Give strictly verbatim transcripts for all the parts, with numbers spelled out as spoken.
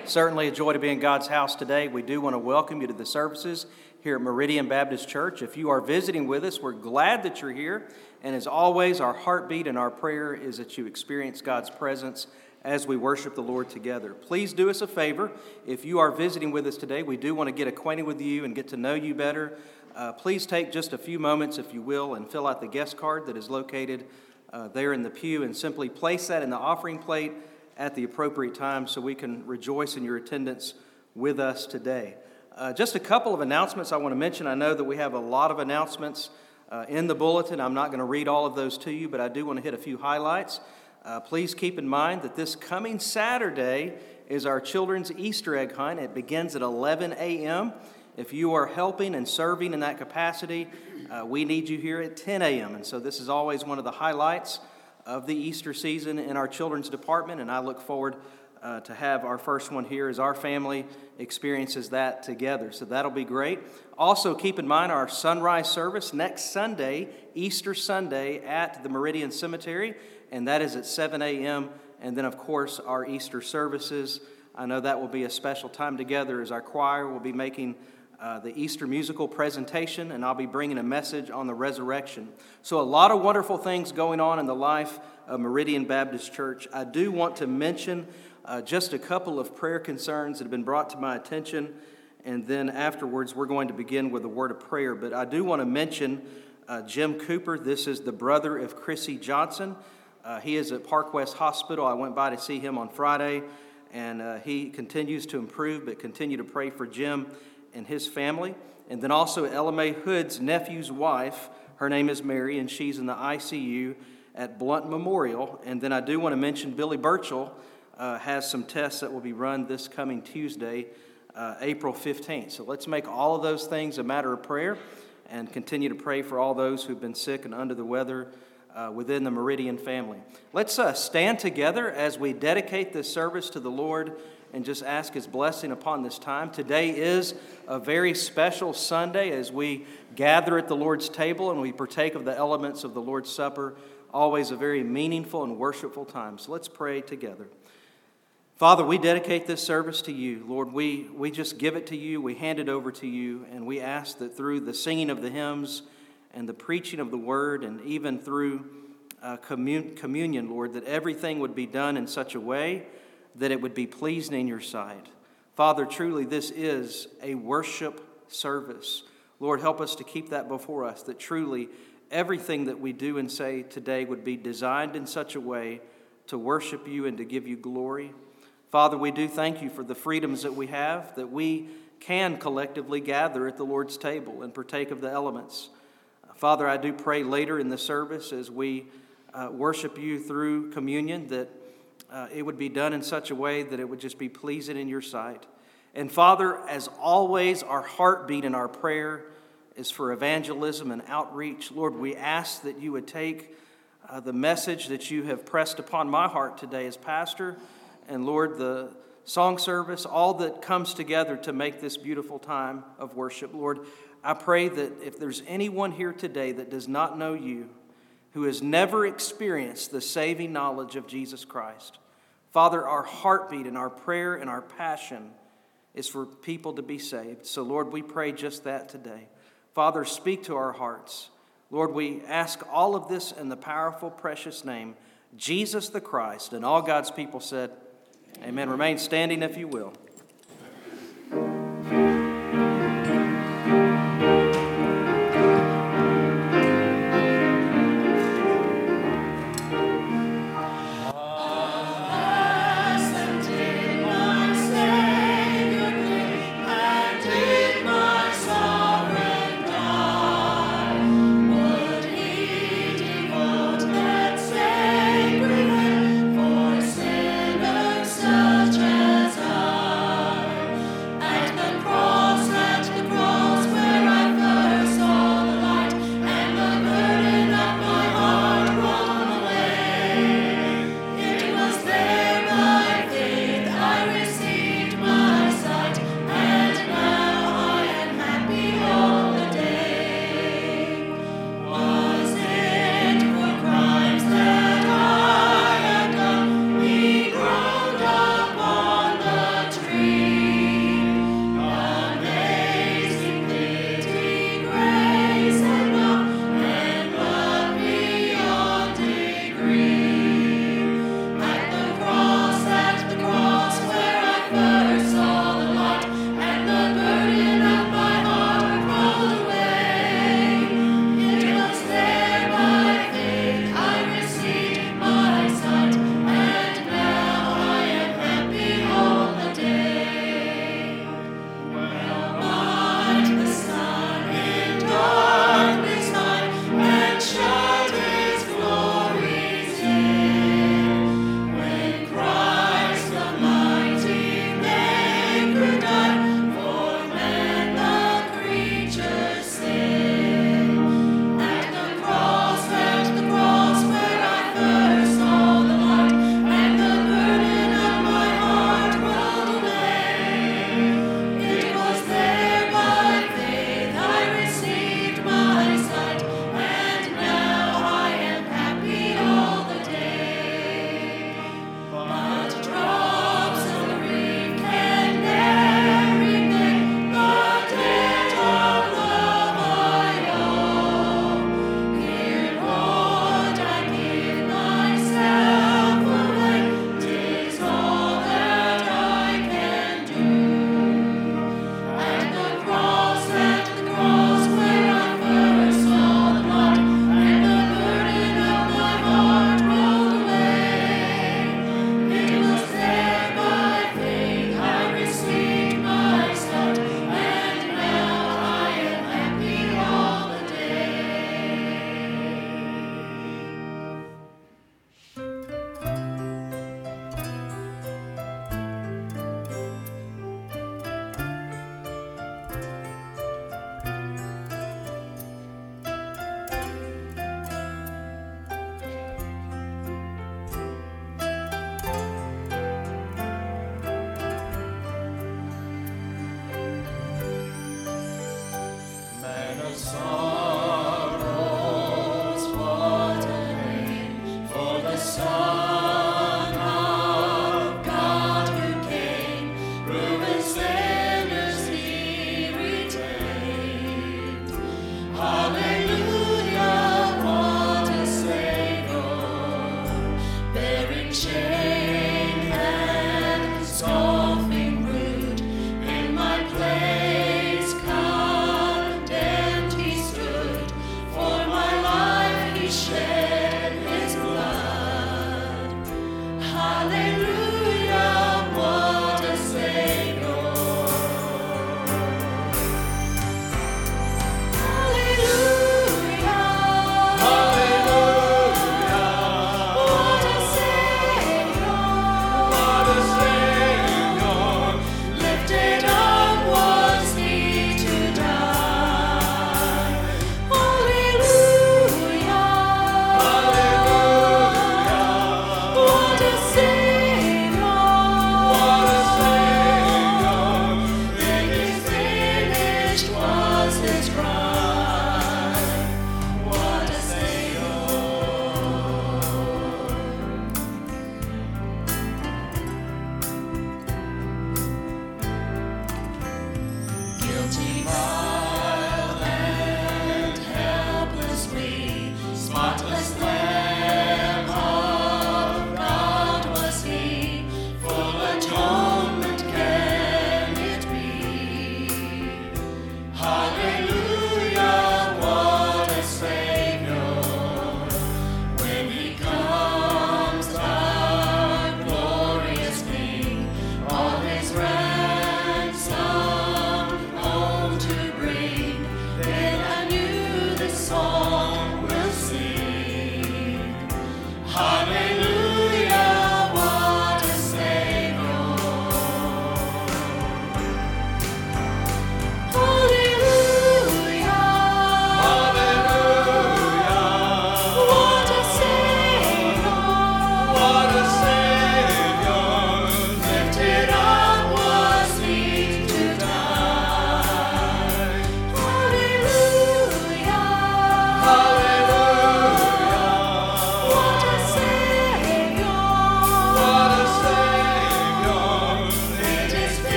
Certainly a joy to be in God's house today. We do want to welcome you to the services here at Meridian Baptist Church. If you are visiting with us, we're glad that you're here. And as always, our heartbeat and our prayer is that you experience God's presence as we worship the Lord together. Please do us a favor. If you are visiting with us today, we do want to get acquainted with you and get to know you better. Uh, please take just a few moments, if you will, and fill out the guest card that is located uh, there in the pew and simply place that in the offering plate at the appropriate time so we can rejoice in your attendance with us today. Uh, just a couple of announcements I want to mention. I know that we have a lot of announcements uh, in the bulletin. I'm not going to read all of those to you, but I do want to hit a few highlights. Uh, please keep in mind that this coming Saturday is our children's Easter egg hunt. It begins at eleven a.m. If you are helping and serving in that capacity, uh, we need you here at ten a.m. And so this is always one of the highlights of the Easter season in our children's department, and I look forward uh, to have our first one here as our family experiences that together. So that'll be great. Also, keep in mind our sunrise service next Sunday, Easter Sunday, at the Meridian Cemetery, and that is at seven a.m. And then, of course, our Easter services. I know that will be a special time together as our choir will be making Uh, the Easter musical presentation, and I'll be bringing a message on the resurrection. So a lot of wonderful things going on in the life of Meridian Baptist Church. I do want to mention uh, just a couple of prayer concerns that have been brought to my attention, and then afterwards we're going to begin with a word of prayer. But I do want to mention uh, Jim Cooper. This is the brother of Chrissy Johnson. Uh, he is at Park West Hospital. I went by to see him on Friday, and uh, he continues to improve, but continue to pray for Jim and his family. And then also Ella Mae Hood's nephew's wife, her name is Mary, and she's in the I C U at Blunt Memorial. And then I do want to mention Billy Burchell uh, has some tests that will be run this coming Tuesday, uh, April fifteenth. So let's make all of those things a matter of prayer and continue to pray for all those who've been sick and under the weather uh, within the Meridian family. Let's uh, stand together as we dedicate this service to the Lord and just ask His blessing upon this time. Today is a very special Sunday as we gather at the Lord's table and we partake of the elements of the Lord's Supper. Always a very meaningful and worshipful time. So let's pray together. Father, we dedicate this service to You. Lord, we, we just give it to You. We hand it over to You. And we ask that through the singing of the hymns and the preaching of the Word and even through uh, commun- communion, Lord, that everything would be done in such a way that it would be pleasing in Your sight. Father, truly this is a worship service. Lord, help us to keep that before us, that truly everything that we do and say today would be designed in such a way to worship You and to give You glory. Father, we do thank You for the freedoms that we have, that we can collectively gather at the Lord's table and partake of the elements. Father, I do pray later in the service as we uh, worship You through communion that Uh, it would be done in such a way that it would just be pleasing in Your sight. And Father, as always, our heartbeat and our prayer is for evangelism and outreach. Lord, we ask that You would take uh, the message that You have pressed upon my heart today as pastor, and Lord, the song service, all that comes together to make this beautiful time of worship. Lord, I pray that if there's anyone here today that does not know You, who has never experienced the saving knowledge of Jesus Christ, Father, our heartbeat and our prayer and our passion is for people to be saved. So, Lord, we pray just that today. Father, speak to our hearts. Lord, we ask all of this in the powerful, precious name, Jesus the Christ. And all God's people said, Amen. Remain standing if you will. Such as I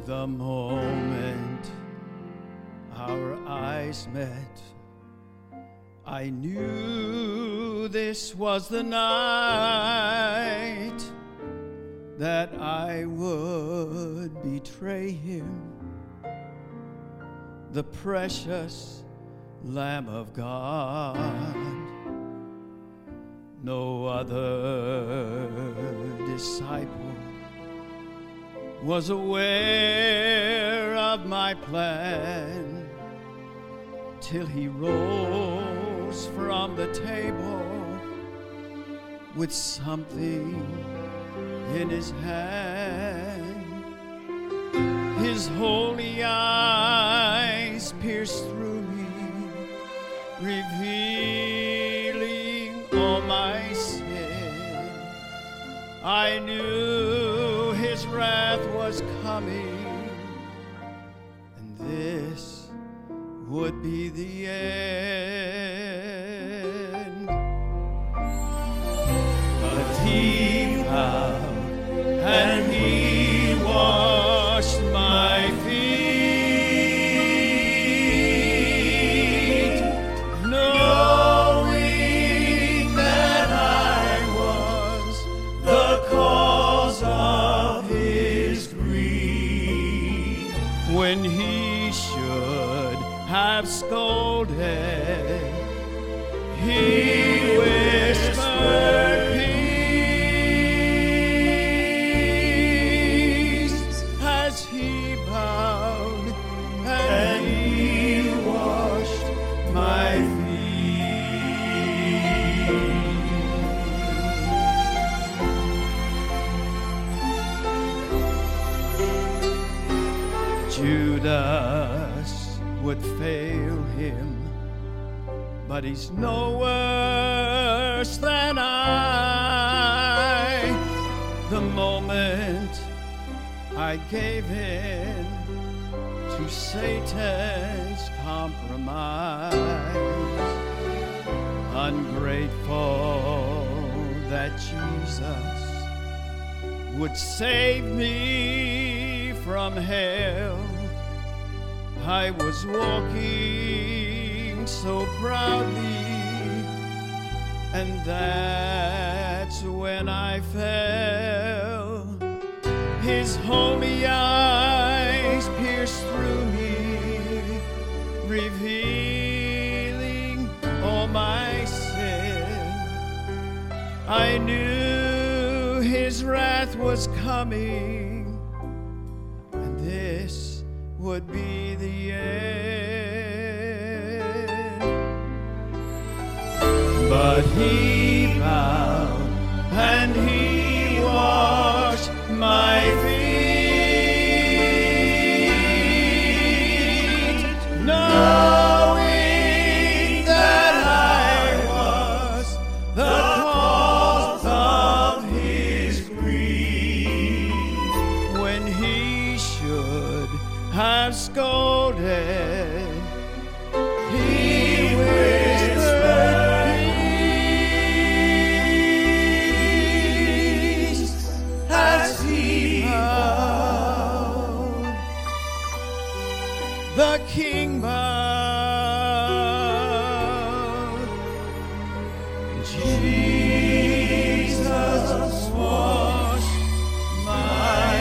The moment our eyes met, I knew this was the night that I would betray him, the precious Lamb of God. No other disciple was aware of my plan till he rose from the table with something in his hand. His holy eyes pierced through me, revealing all my sin. I knew his wrath was coming, and this would be the end. But he bowed and he washed my feet, knowing that I was the cause of his grief. When he should have scolded, he whispered peace as he bowed and he washed my feet. Judas would fail him, but he's no worse than I. The moment I gave in to Satan's compromise, ungrateful that Jesus would save me from hell, I was walking so proudly, and that's when I fell. His holy eyes pierced through me, revealing all my sin. I knew his wrath was coming, and this would be the end. But he bowed and he washed my feet, knowing that I was the cause of his grief. When he should have scolded, he whispered peace as he bowed. The king bowed. Jesus washed my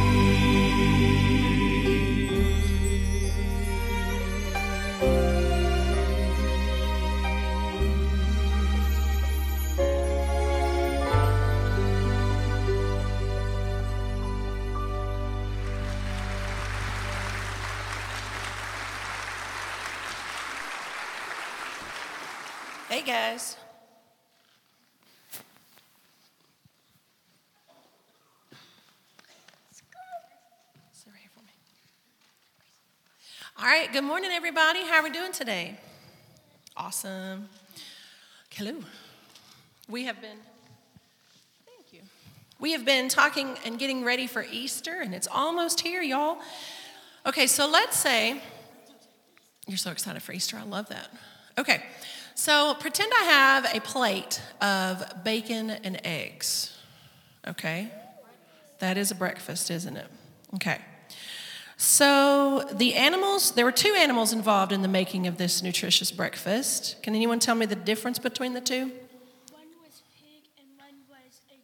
Hey guys. Sit right here for me. All right, good morning everybody. How are we doing today? Awesome. Hello. We have been Thank you. We have been talking and getting ready for Easter, and it's almost here, y'all. Okay, so let's say you're so excited for Easter. I love that. Okay. So pretend I have a plate of bacon and eggs, okay? That is a breakfast, isn't it? Okay. So the animals, there were two animals involved in the making of this nutritious breakfast. Can anyone tell me the difference between the two? One was pig and one was a,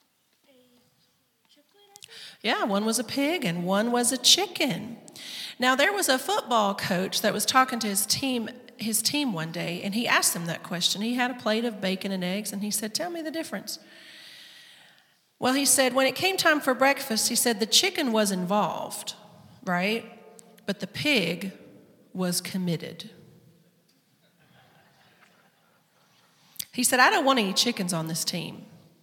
a chicken, I think? Yeah, one was a pig and one was a chicken. Now there was a football coach that was talking to his team his team one day, and he asked them that question. He had a plate of bacon and eggs, and he said, "Tell me the difference." Well, he said, when it came time for breakfast, he said the chicken was involved, right? But the pig was committed. He said, "I don't want any chickens on this team."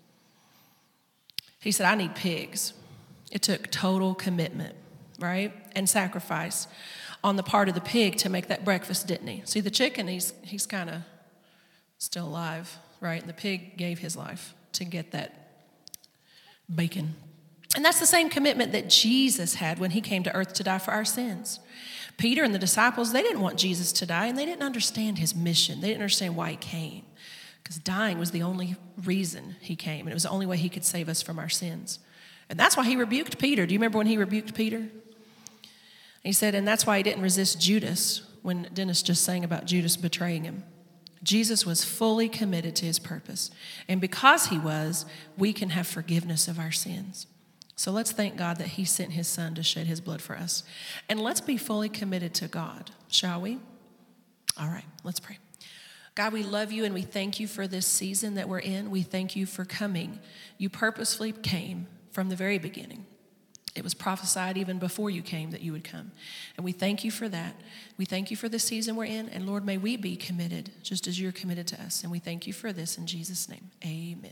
He said, "I need pigs." It took total commitment, right? And sacrifice on the part of the pig to make that breakfast, didn't he? See, the chicken, he's he's kind of still alive, right? And the pig gave his life to get that bacon. And that's the same commitment that Jesus had when he came to earth to die for our sins. Peter and the disciples, they didn't want Jesus to die, and they didn't understand his mission. They didn't understand why he came, because dying was the only reason he came, and it was the only way he could save us from our sins. And that's why he rebuked Peter. Do you remember when he rebuked Peter? He said, and that's why he didn't resist Judas when Dennis just sang about Judas betraying him. Jesus was fully committed to his purpose. And because he was, we can have forgiveness of our sins. So let's thank God that he sent his son to shed his blood for us. And let's be fully committed to God, shall we? All right, let's pray. God, we love you and we thank you for this season that we're in. We thank you for coming. You purposefully came from the very beginning. It was prophesied even before you came that you would come. And we thank you for that. We thank you for the season we're in. And Lord, may we be committed just as you're committed to us. And we thank you for this in Jesus' name. Amen.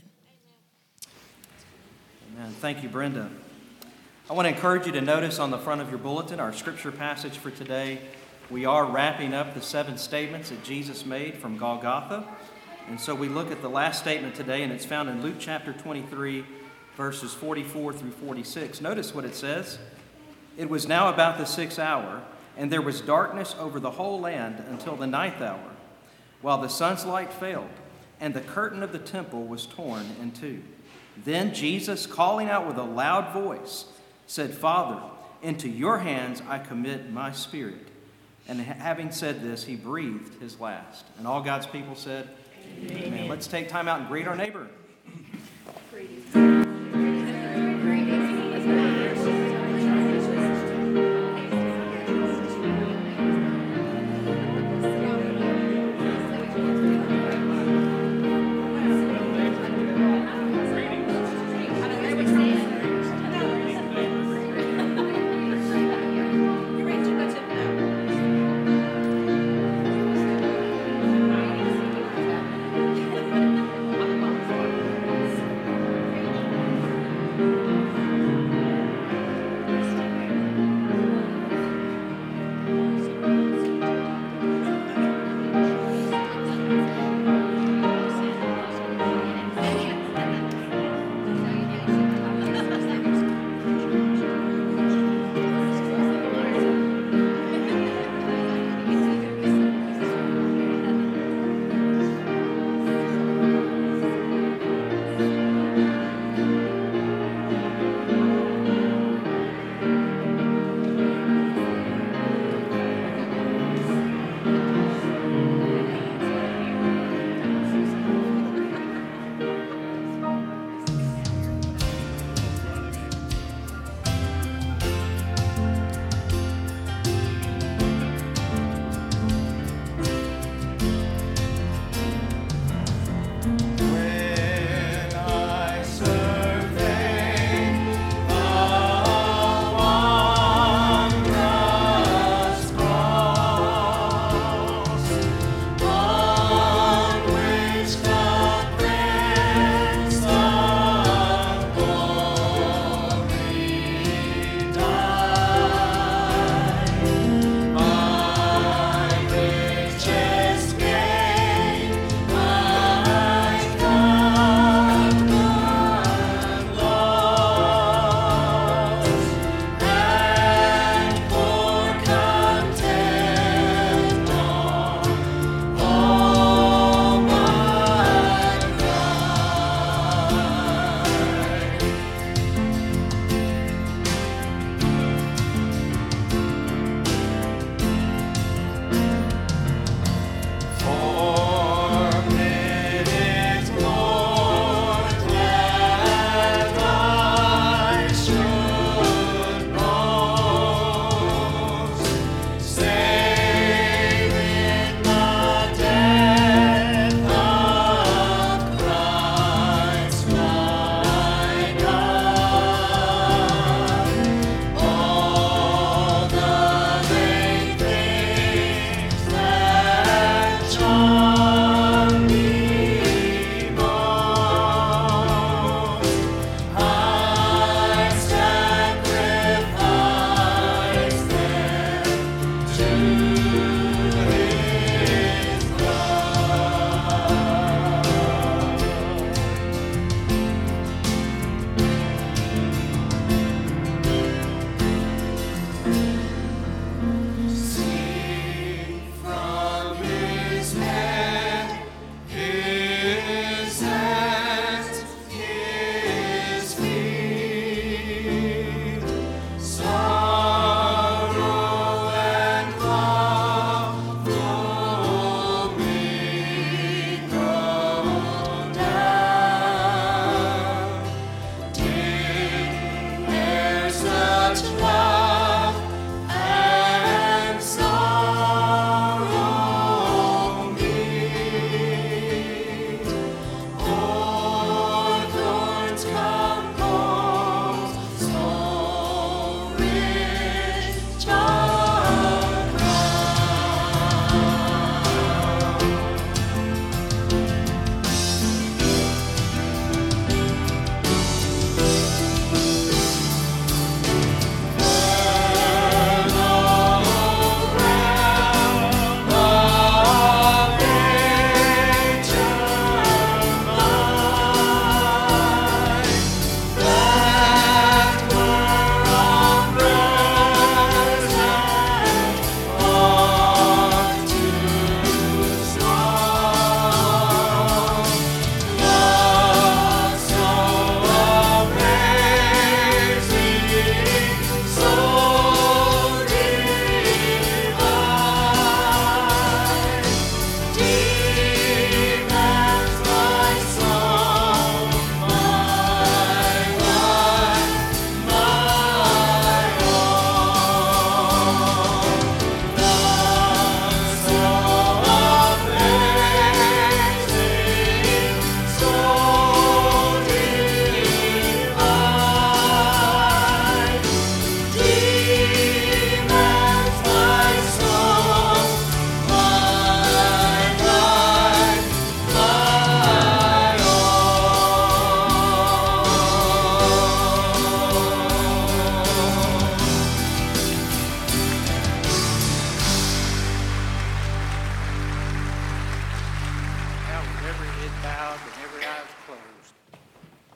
Amen. Thank you, Brenda. I want to encourage you to notice on the front of your bulletin our scripture passage for today. We are wrapping up the seven statements that Jesus made from Golgotha. And so we look at the last statement today, and it's found in Luke chapter twenty-three, verses forty-four through forty-six. Notice what it says. It was now about the sixth hour, and there was darkness over the whole land until the ninth hour, while the sun's light failed, and the curtain of the temple was torn in two. Then Jesus, calling out with a loud voice, said, "Father, into your hands I commit my spirit." And having said this, he breathed his last. And all God's people said, Amen. Amen. Let's take time out and greet our neighbor.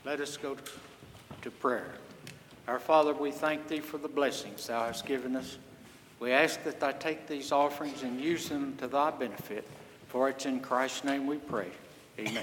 Let us go to prayer. Our Father, we thank Thee for the blessings Thou hast given us. We ask that Thou take these offerings and use them to Thy benefit. For it's in Christ's name we pray. Amen.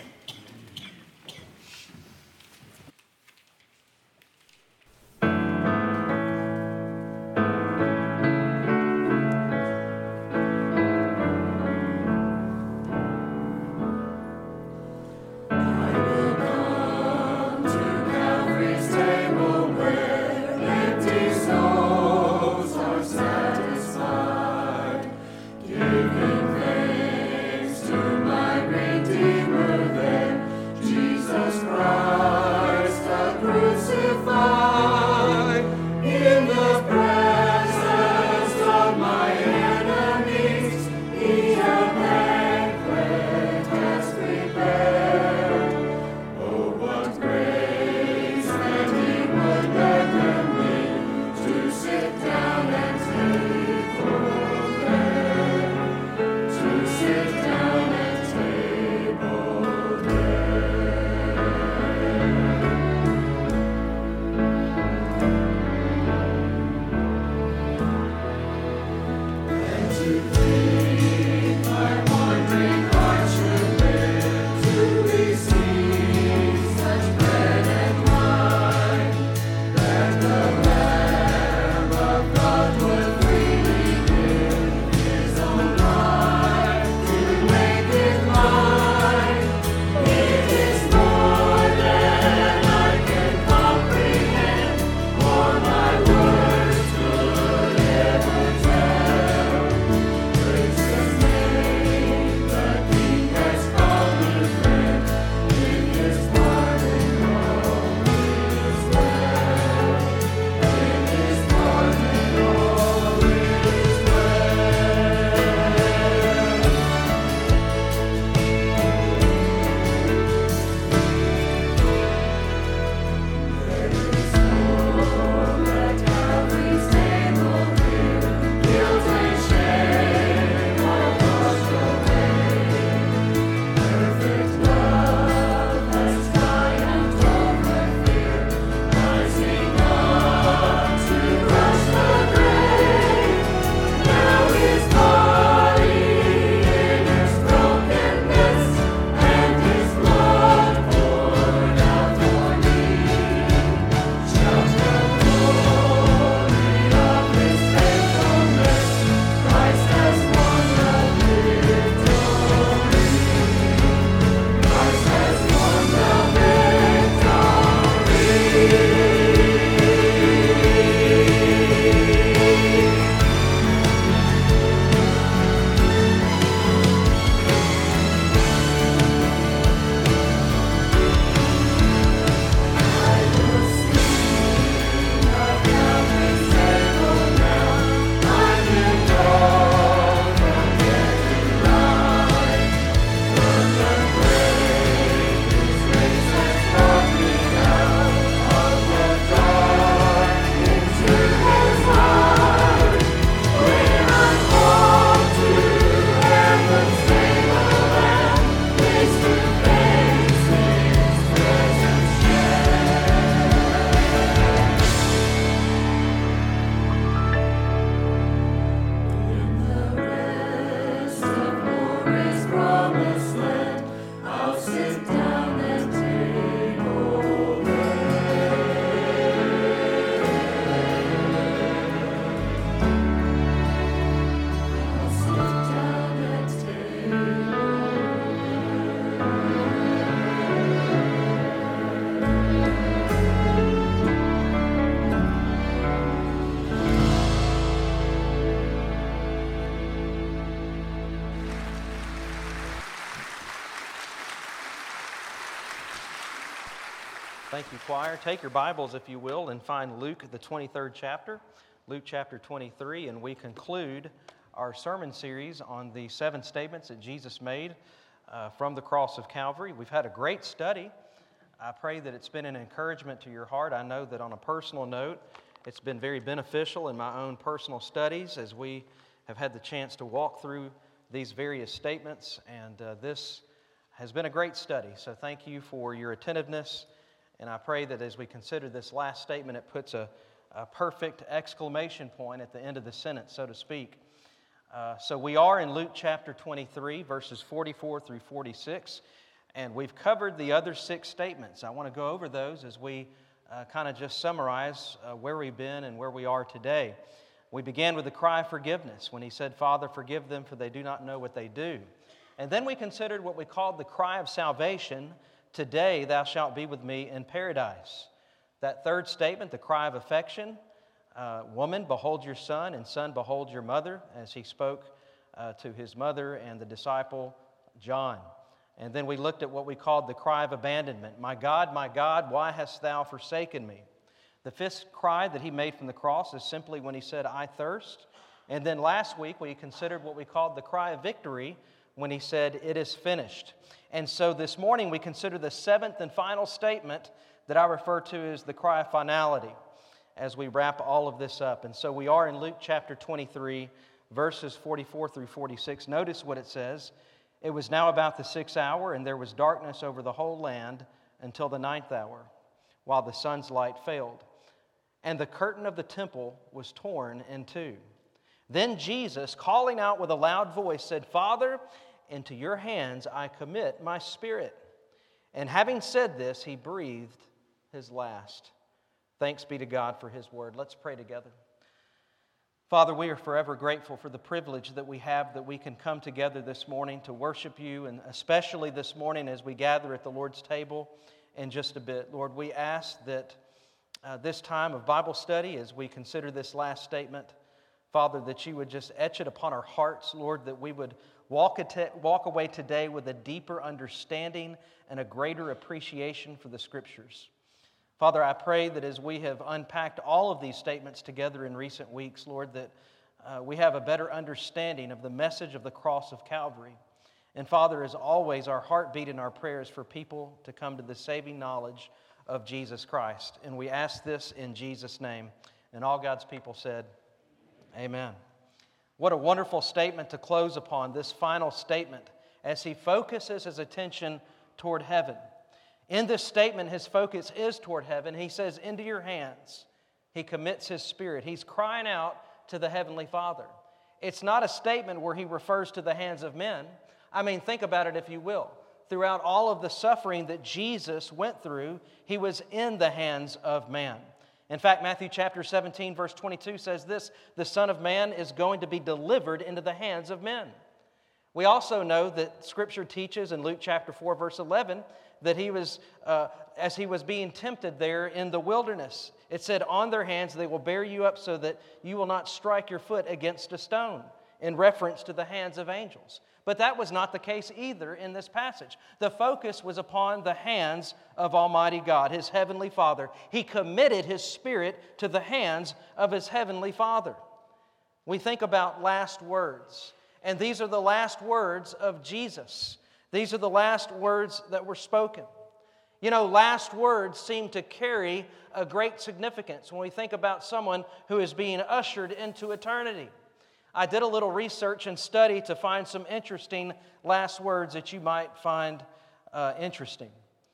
Thank you, choir. Take your Bibles, if you will, and find Luke, the twenty-third chapter, Luke chapter twenty-three, and we conclude our sermon series on the seven statements that Jesus made uh, from the cross of Calvary. We've had a great study. I pray that it's been an encouragement to your heart. I know that on a personal note, it's been very beneficial in my own personal studies as we have had the chance to walk through these various statements, and uh, this has been a great study. So thank you for your attentiveness And I pray that as we consider this last statement, it puts a, a perfect exclamation point at the end of the sentence, so to speak. Uh, so we are in Luke chapter twenty-three, verses forty-four through forty-six, and we've covered the other six statements. I want to go over those as we uh, kind of just summarize uh, where we've been and where we are today. We began with the cry of forgiveness when he said, "Father, forgive them, for they do not know what they do." And then we considered what we called the cry of salvation. "Today thou shalt be with me in paradise." That third statement, the cry of affection, uh, "Woman, behold your son, and son, behold your mother," as he spoke uh, to his mother and the disciple John. And then we looked at what we called the cry of abandonment. "My God, my God, why hast thou forsaken me?" The fifth cry that he made from the cross is simply when he said, "I thirst." And then last week we considered what we called the cry of victory when he said, "It is finished." And so this morning we consider the seventh and final statement that I refer to as the cry of finality as we wrap all of this up. And so we are in Luke chapter twenty-three, verses forty-four through forty-six. Notice what it says. "It was now about the sixth hour, and there was darkness over the whole land until the ninth hour, while the sun's light failed. And the curtain of the temple was torn in two. Then Jesus, calling out with a loud voice, said, 'Father, into your hands I commit my spirit.' And having said this, he breathed his last." Thanks be to God for his word. Let's pray together. Father, we are forever grateful for the privilege that we have that we can come together this morning to worship you, and especially this morning as we gather at the Lord's table in just a bit. Lord, we ask that uh, this time of Bible study, as we consider this last statement, Father, that you would just etch it upon our hearts, Lord, that we would walk, at, walk away today with a deeper understanding and a greater appreciation for the Scriptures. Father, I pray that as we have unpacked all of these statements together in recent weeks, Lord, that uh, we have a better understanding of the message of the cross of Calvary. And Father, as always, our heartbeat and our prayers for people to come to the saving knowledge of Jesus Christ. And we ask this in Jesus' name. And all God's people said, amen. What a wonderful statement to close upon, this final statement, as he focuses his attention toward heaven. In this statement, his focus is toward heaven. He says, "Into your hands." He commits his spirit. He's crying out to the Heavenly Father. It's not a statement where he refers to the hands of men. I mean, think about it if you will. Throughout all of the suffering that Jesus went through, he was in the hands of man. In fact, Matthew chapter seventeen, verse twenty-two says this, "The Son of Man is going to be delivered into the hands of men." We also know that Scripture teaches in Luke chapter four, verse eleven, that he was, uh, as he was being tempted there in the wilderness, it said, "On their hands they will bear you up so that you will not strike your foot against a stone," in reference to the hands of angels. But that was not the case either in this passage. The focus was upon the hands of Almighty God, his heavenly Father. He committed his spirit to the hands of his heavenly Father. We think about last words, and these are the last words of Jesus. These are the last words that were spoken. You know, last words seem to carry a great significance when we think about someone who is being ushered into eternity. I did a little research and study to find some interesting last words that you might find uh, interesting.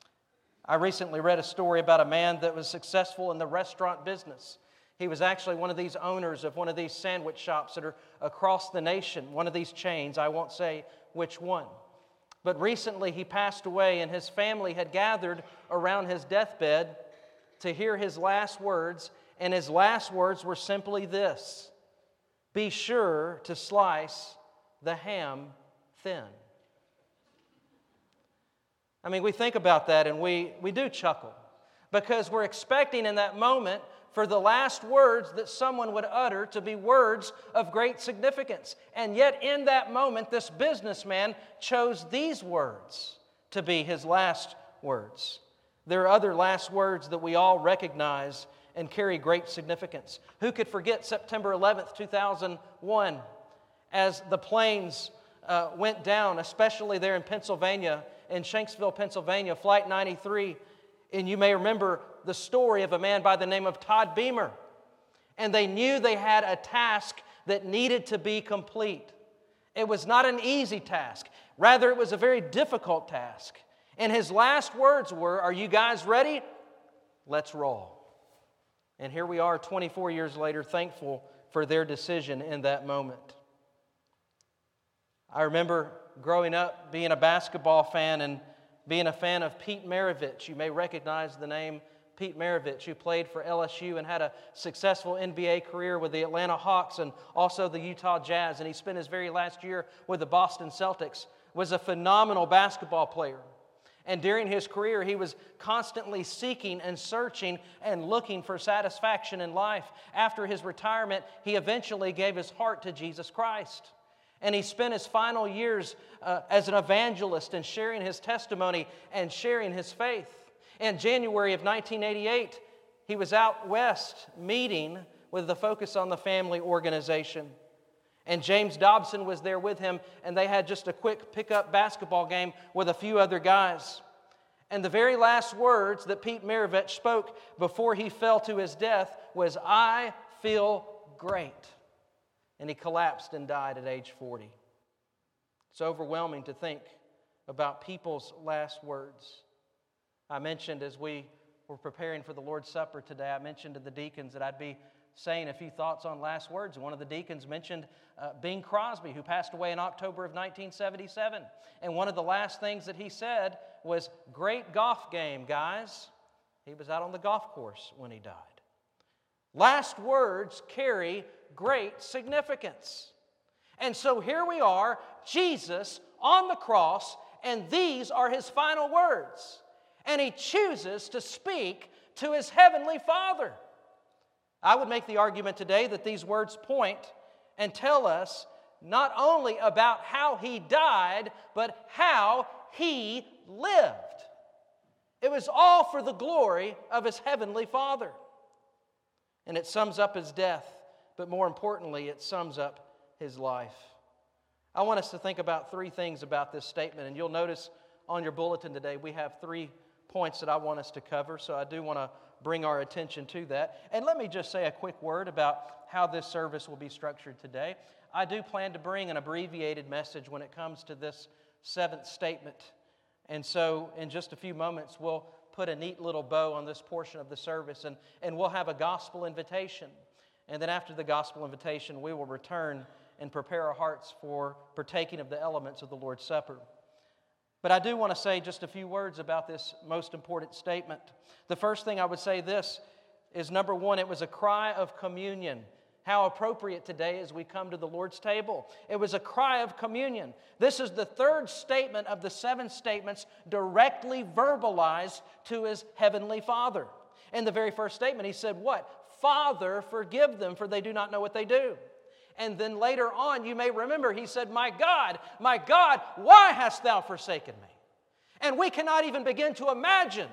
I recently read a story about a man that was successful in the restaurant business. He was actually one of these owners of one of these sandwich shops that are across the nation, one of these chains. I won't say which one. But recently he passed away, and his family had gathered around his deathbed to hear his last words, and his last words were simply this: "Be sure to slice the ham thin." I mean, we think about that and we, we do chuckle, because we're expecting in that moment for the last words that someone would utter to be words of great significance. And yet in that moment, this businessman chose these words to be his last words. There are other last words that we all recognize and carry great significance. Who could forget September eleventh, two thousand one, as the planes uh, went down, especially there in Pennsylvania, in Shanksville, Pennsylvania, Flight ninety-three. And you may remember the story of a man by the name of Todd Beamer. And they knew they had a task that needed to be complete. It was not an easy task. Rather, it was a very difficult task. And his last words were, "Are you guys ready? let's roll. And here we are twenty-four years later, thankful for their decision in that moment. I remember growing up being a basketball fan and being a fan of Pete Maravich. You may recognize the name Pete Maravich, who played for L S U and had a successful N B A career with the Atlanta Hawks and also the Utah Jazz. And he spent his very last year with the Boston Celtics. Was a phenomenal basketball player. And during his career, he was constantly seeking and searching and looking for satisfaction in life. After his retirement, he eventually gave his heart to Jesus Christ. And he spent his final years uh, as an evangelist and sharing his testimony and sharing his faith. In January of nineteen eighty-eight, he was out west meeting with the Focus on the Family organization. And James Dobson was there with him, and they had just a quick pickup basketball game with a few other guys. And the very last words that Pete Maravich spoke before he fell to his death was, "I feel great." And he collapsed and died at age forty. It's overwhelming to think about people's last words. I mentioned as we were preparing for the Lord's Supper today, I mentioned to the deacons that I'd be saying a few thoughts on last words. One of the deacons mentioned uh, Bing Crosby, who passed away in October of nineteen seventy-seven. And one of the last things that he said was, "Great golf game, guys." He was out on the golf course when he died. Last words carry great significance. And so here we are, Jesus on the cross, and these are his final words. And he chooses to speak to his heavenly Father. I would make the argument today that these words point and tell us not only about how he died, but how he lived. It was all for the glory of his heavenly Father. And it sums up his death, but more importantly, it sums up his life. I want us to think about three things about this statement, and you'll notice on your bulletin today we have three points that I want us to cover, so I do want to bring our attention to that. And let me just say a quick word about how this service will be structured today. I do plan to bring an abbreviated message when it comes to this seventh statement. And so in just a few moments, we'll put a neat little bow on this portion of the service, and, and we'll have a gospel invitation. And then after the gospel invitation, we will return and prepare our hearts for partaking of the elements of the Lord's Supper. But I do want to say just a few words about this most important statement. The first thing I would say this is, number one, it was a cry of communion. How appropriate today as we come to the Lord's table. It was a cry of communion. This is the third statement of the seven statements directly verbalized to his heavenly Father. In the very first statement, he said what? "Father, forgive them, for they do not know what they do." And then later on, you may remember, he said, "My God, my God, why hast thou forsaken me?" And we cannot even begin to imagine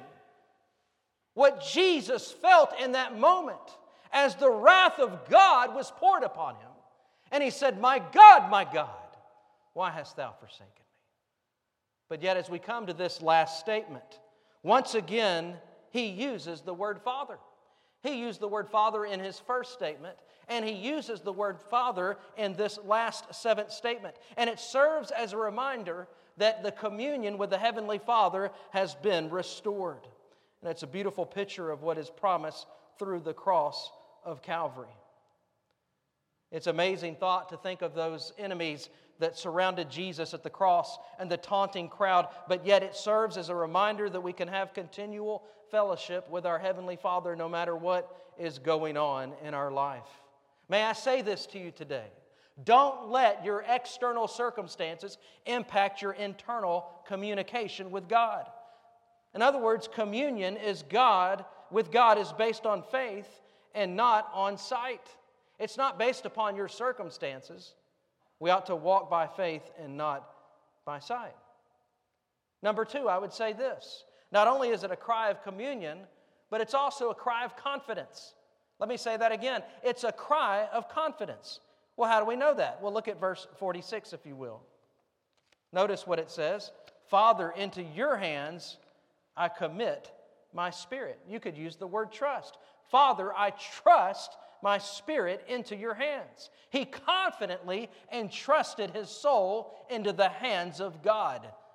what Jesus felt in that moment as the wrath of God was poured upon him. And he said, "My God, my God, why hast thou forsaken me?" But yet as we come to this last statement, once again, he uses the word Father. He used the word Father in his first statement, and he uses the word Father in this last seventh statement. And it serves as a reminder that the communion with the Heavenly Father has been restored. And it's a beautiful picture of what is promised through the cross of Calvary. It's an amazing thought to think of those enemies that surrounded Jesus at the cross and the taunting crowd, but yet it serves as a reminder that we can have continual fellowship with our Heavenly Father no matter what is going on in our life. May I say this to you today? Don't let your external circumstances impact your internal communication with God. In other words, communion is God with God is based on faith and not on sight. It's not based upon your circumstances. We ought to walk by faith and not by sight. Number two, I would say this. Not only is it a cry of communion, but it's also a cry of confidence. Let me say that again. It's a cry of confidence. Well, how do we know that? Well, look at verse forty-six, if you will. Notice what it says. "Father, into your hands I commit my spirit." You could use the word trust. Father, I trust my spirit into your hands. He confidently entrusted his soul into the hands of God.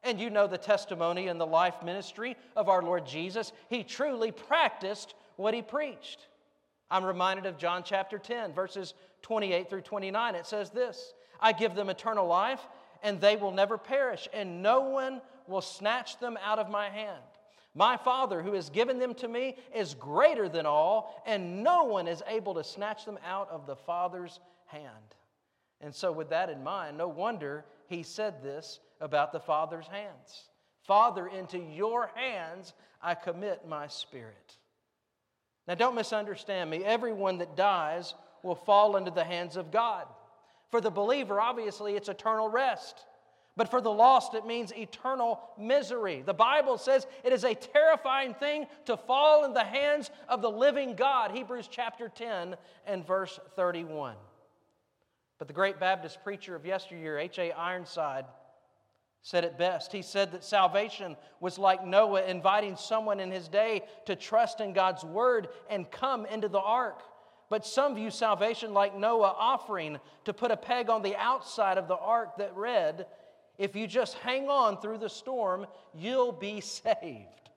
And you know the testimony and the life ministry of our Lord Jesus. He truly practiced what He preached. I'm reminded of John chapter ten, verses twenty-eight through twenty-nine. It says this, I give them eternal life, and they will never perish, and no one will snatch them out of my hand. My Father, who has given them to me, is greater than all, and no one is able to snatch them out of the Father's hand. And so with that in mind, no wonder He said this about the Father's hands. Father, into your hands I commit my spirit. Now don't misunderstand me. Everyone that dies will fall into the hands of God. For the believer, obviously, it's eternal rest. But for the lost, it means eternal misery. The Bible says it is a terrifying thing to fall in the hands of the living God. Hebrews chapter ten and verse thirty-one. But the great Baptist preacher of yesteryear, H A Ironside, said it best. He said that salvation was like Noah inviting someone in his day to trust in God's word and come into the ark. But some view salvation like Noah offering to put a peg on the outside of the ark that read, if you just hang on through the storm, you'll be saved.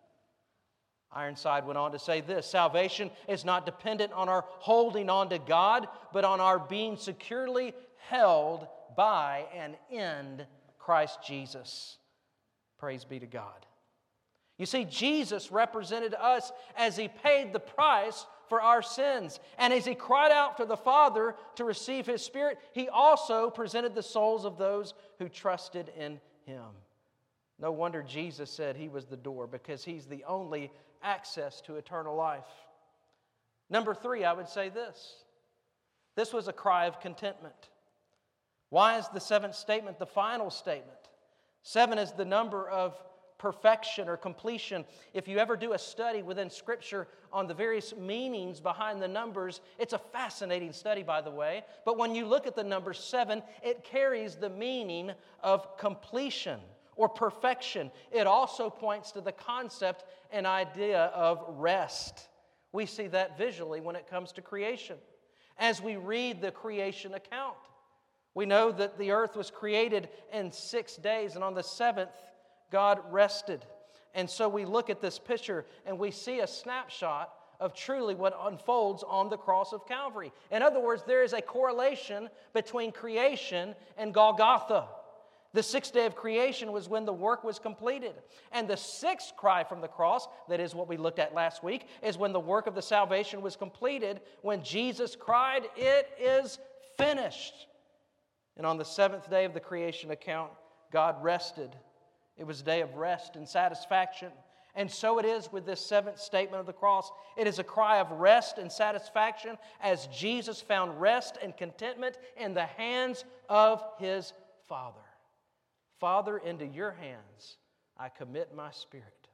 Ironside went on to say this, salvation is not dependent on our holding on to God, but on our being securely held by and in Christ Jesus. Praise be to God. You see, Jesus represented us as He paid the price for our sins. And as He cried out to the Father to receive His Spirit, He also presented the souls of those who trusted in Him. No wonder Jesus said He was the door, because He's the only access to eternal life. Number three, I would say this. This was a cry of contentment. Why is the seventh statement the final statement? Seven is the number of perfection or completion. If you ever do a study within Scripture on the various meanings behind the numbers, it's a fascinating study, by the way. But when you look at the number seven, it carries the meaning of completion or perfection. It also points to the concept and idea of rest. We see that visually when it comes to creation. As we read the creation account, we know that the earth was created in six days, and on the seventh, God rested. And so we look at this picture and we see a snapshot of truly what unfolds on the cross of Calvary. In other words, there is a correlation between creation and Golgotha. The sixth day of creation was when the work was completed. And the sixth cry from the cross, that is what we looked at last week, is when the work of the salvation was completed, when Jesus cried, "It is finished." And on the seventh day of the creation account, God rested. It was a day of rest and satisfaction. And so it is with this seventh statement of the cross. It is a cry of rest and satisfaction as Jesus found rest and contentment in the hands of His Father. Father, into your hands I commit my spirit.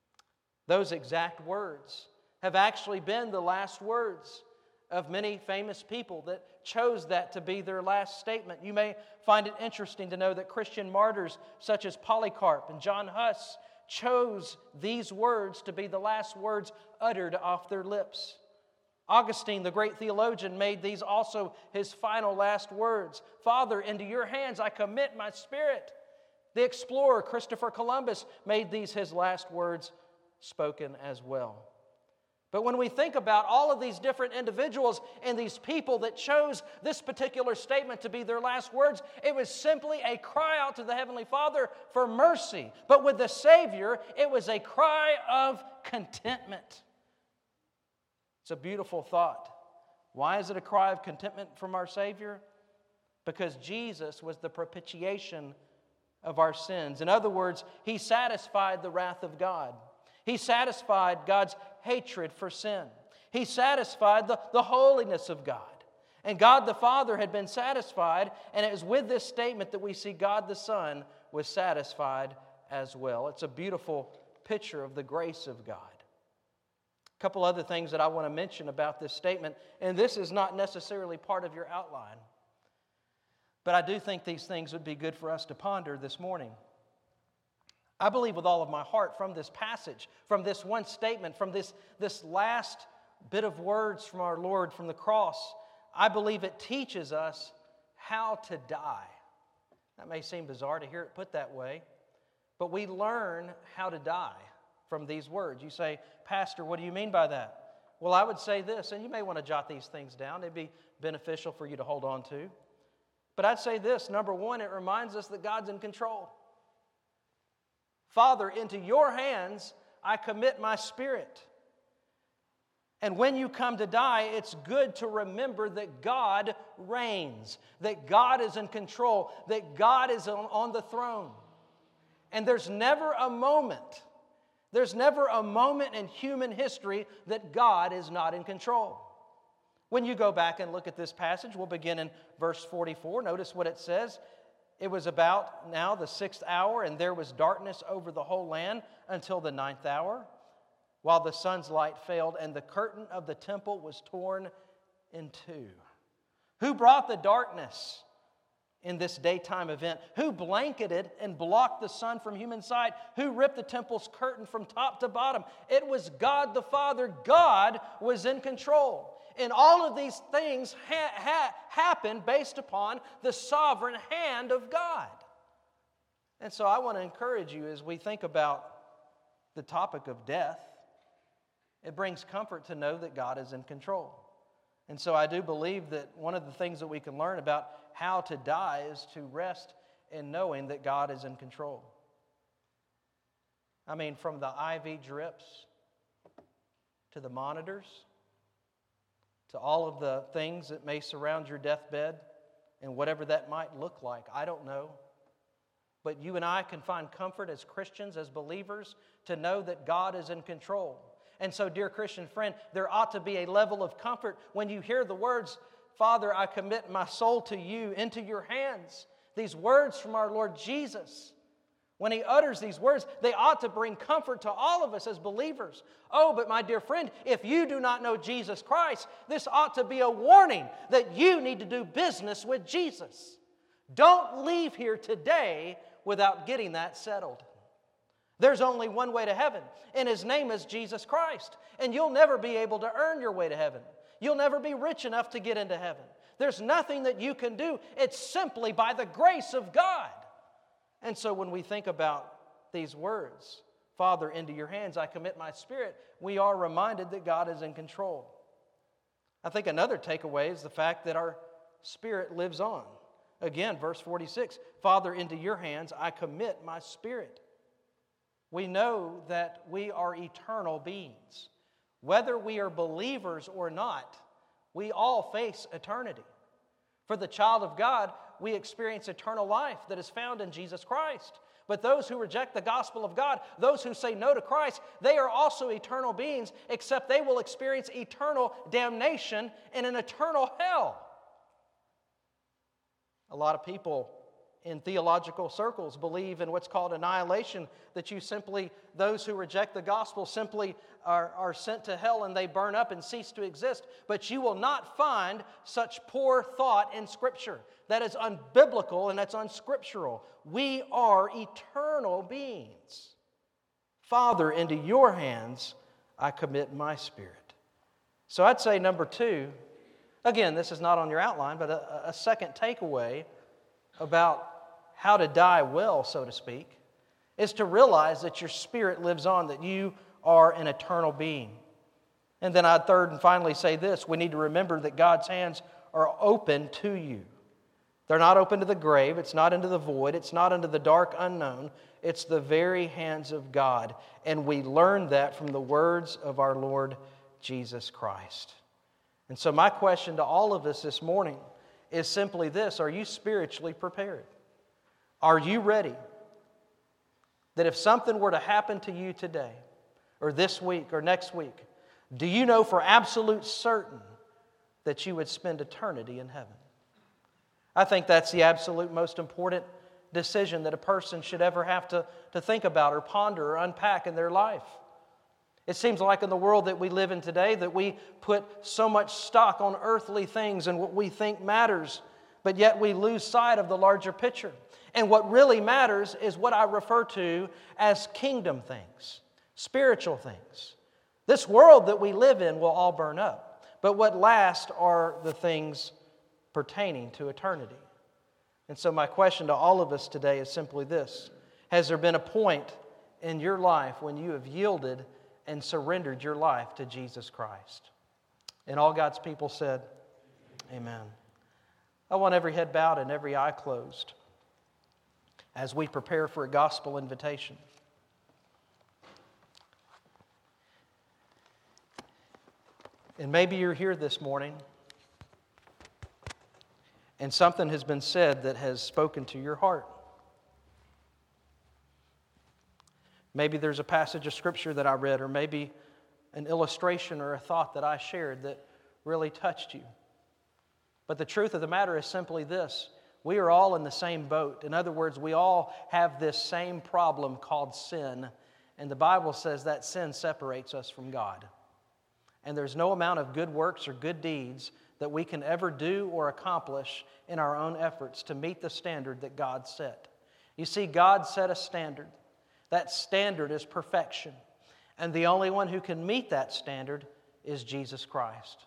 Those exact words have actually been the last words of many famous people that chose that to be their last statement. You may find it interesting to know that Christian martyrs such as Polycarp and John Huss chose these words to be the last words uttered off their lips. Augustine, the great theologian, made these also his final last words. Father, into your hands I commit my spirit. The explorer Christopher Columbus made these his last words spoken as well. But when we think about all of these different individuals and these people that chose this particular statement to be their last words, it was simply a cry out to the Heavenly Father for mercy. But with the Savior, it was a cry of contentment. It's a beautiful thought. Why is it a cry of contentment from our Savior? Because Jesus was the propitiation of our sins. In other words, He satisfied the wrath of God. He satisfied God's hatred for sin. He satisfied the, the holiness of God. And God the Father had been satisfied, and it was with this statement that we see God the Son was satisfied as well. It's a beautiful picture of the grace of God. A couple other things that I want to mention about this statement, and this is not necessarily part of your outline, but I do think these things would be good for us to ponder this morning. I believe with all of my heart from this passage, from this one statement, from this, this last bit of words from our Lord from the cross, I believe it teaches us how to die. That may seem bizarre to hear it put that way, But we learn how to die from these words. You say, Pastor, what do you mean by that? Well, I would say this, and you may want to jot these things down. They'd be beneficial for you to hold on to. But I'd say this, number one, it reminds us that God's in control. Father, into your hands I commit my spirit. And when you come to die, it's good to remember that God reigns, that God is in control, that God is on, on the throne. And there's never a moment, there's never a moment in human history that God is not in control. When you go back and look at this passage, we'll begin in verse forty-four. Notice what it says. It was about now the sixth hour, and there was darkness over the whole land until the ninth hour, while the sun's light failed, and the curtain of the temple was torn in two. Who brought the darkness in this daytime event? Who blanketed and blocked the sun from human sight? Who ripped the temple's curtain from top to bottom? It was God the Father. God was in control. And all of these things ha- ha- happen based upon the sovereign hand of God. And so I want to encourage you as we think about the topic of death, it brings comfort to know that God is in control. And so I do believe that one of the things that we can learn about how to die is to rest in knowing that God is in control. I mean, from the I V drips to the monitors, to all of the things that may surround your deathbed and whatever that might look like. I don't know. But you and I can find comfort as Christians, as believers, to know that God is in control. And so, dear Christian friend, there ought to be a level of comfort when you hear the words, Father, I commit my soul to you, into your hands. These words from our Lord Jesus. When He utters these words, they ought to bring comfort to all of us as believers. Oh, but my dear friend, if you do not know Jesus Christ, this ought to be a warning that you need to do business with Jesus. Don't leave here today without getting that settled. There's only one way to heaven, and His name is Jesus Christ. And you'll never be able to earn your way to heaven. You'll never be rich enough to get into heaven. There's nothing that you can do. It's simply by the grace of God. And so when we think about these words, Father, into your hands I commit my spirit, we are reminded that God is in control. I think another takeaway is the fact that our spirit lives on. Again, verse forty-six, Father, into your hands I commit my spirit. We know that we are eternal beings. Whether we are believers or not, we all face eternity. For the child of God, we experience eternal life that is found in Jesus Christ. But those who reject the gospel of God, those who say no to Christ, they are also eternal beings, except they will experience eternal damnation in an eternal hell. A lot of people in theological circles believe in what's called annihilation, that you simply, those who reject the gospel simply are, are sent to hell and they burn up and cease to exist. But you will not find such poor thought in Scripture. That is unbiblical and that's unscriptural. We are eternal beings. Father, into your hands I commit my spirit. So I'd say number two, again, this is not on your outline, but a, a second takeaway about how to die well, so to speak, is to realize that your spirit lives on, that you are an eternal being. And then I'd third and finally say this, we need to remember that God's hands are open to you. They're not open to the grave, it's not into the void, it's not into the dark unknown, it's the very hands of God. And we learn that from the words of our Lord Jesus Christ. And so my question to all of us this morning is simply this, are you spiritually prepared? Are you ready? That if something were to happen to you today, or this week, or next week, do you know for absolute certain that you would spend eternity in heaven? I think that's the absolute most important decision that a person should ever have to, to think about or ponder or unpack in their life. It seems like in the world that we live in today that we put so much stock on earthly things and what we think matters, but yet we lose sight of the larger picture. And what really matters is what I refer to as kingdom things, spiritual things. This world that we live in will all burn up, but what lasts are the things pertaining to eternity. And so my question to all of us today is simply this. Has there been a point in your life when you have yielded and surrendered your life to Jesus Christ? And all God's people said, amen. I want every head bowed and every eye closed as we prepare for a gospel invitation. And maybe you're here this morning and something has been said that has spoken to your heart. Maybe there's a passage of Scripture that I read, or maybe an illustration or a thought that I shared that really touched you. But the truth of the matter is simply this: we are all in the same boat. In other words, we all have this same problem called sin, and the Bible says that sin separates us from God. And there's no amount of good works or good deeds that we can ever do or accomplish in our own efforts to meet the standard that God set. You see, God set a standard. That standard is perfection. And the only one who can meet that standard is Jesus Christ.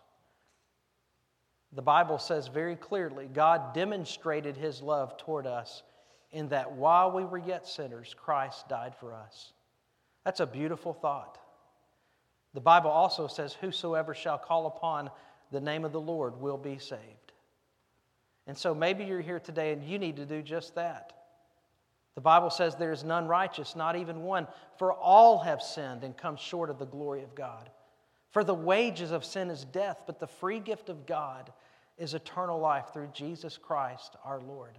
The Bible says very clearly, God demonstrated His love toward us in that while we were yet sinners, Christ died for us. That's a beautiful thought. The Bible also says, whosoever shall call upon the name of the Lord will be saved. And so maybe you're here today and you need to do just that. The Bible says there is none righteous, not even one, for all have sinned and come short of the glory of God. For the wages of sin is death, but the free gift of God is eternal life through Jesus Christ our Lord.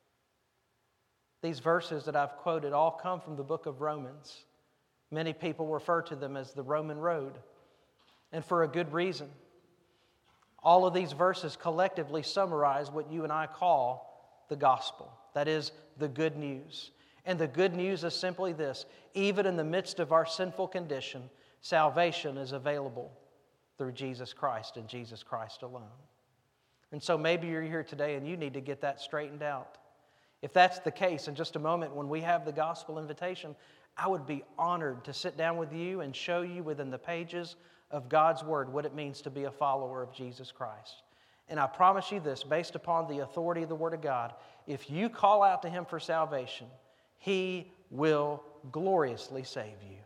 These verses that I've quoted all come from the book of Romans. Many people refer to them as the Roman road, and for a good reason. All of these verses collectively summarize what you and I call the gospel. That is, the good news. And the good news is simply this: even in the midst of our sinful condition, salvation is available through Jesus Christ and Jesus Christ alone. And so maybe you're here today and you need to get that straightened out. If that's the case, in just a moment when we have the gospel invitation, I would be honored to sit down with you and show you within the pages of God's Word what it means to be a follower of Jesus Christ. And I promise you this, based upon the authority of the Word of God, if you call out to Him for salvation, He will gloriously save you.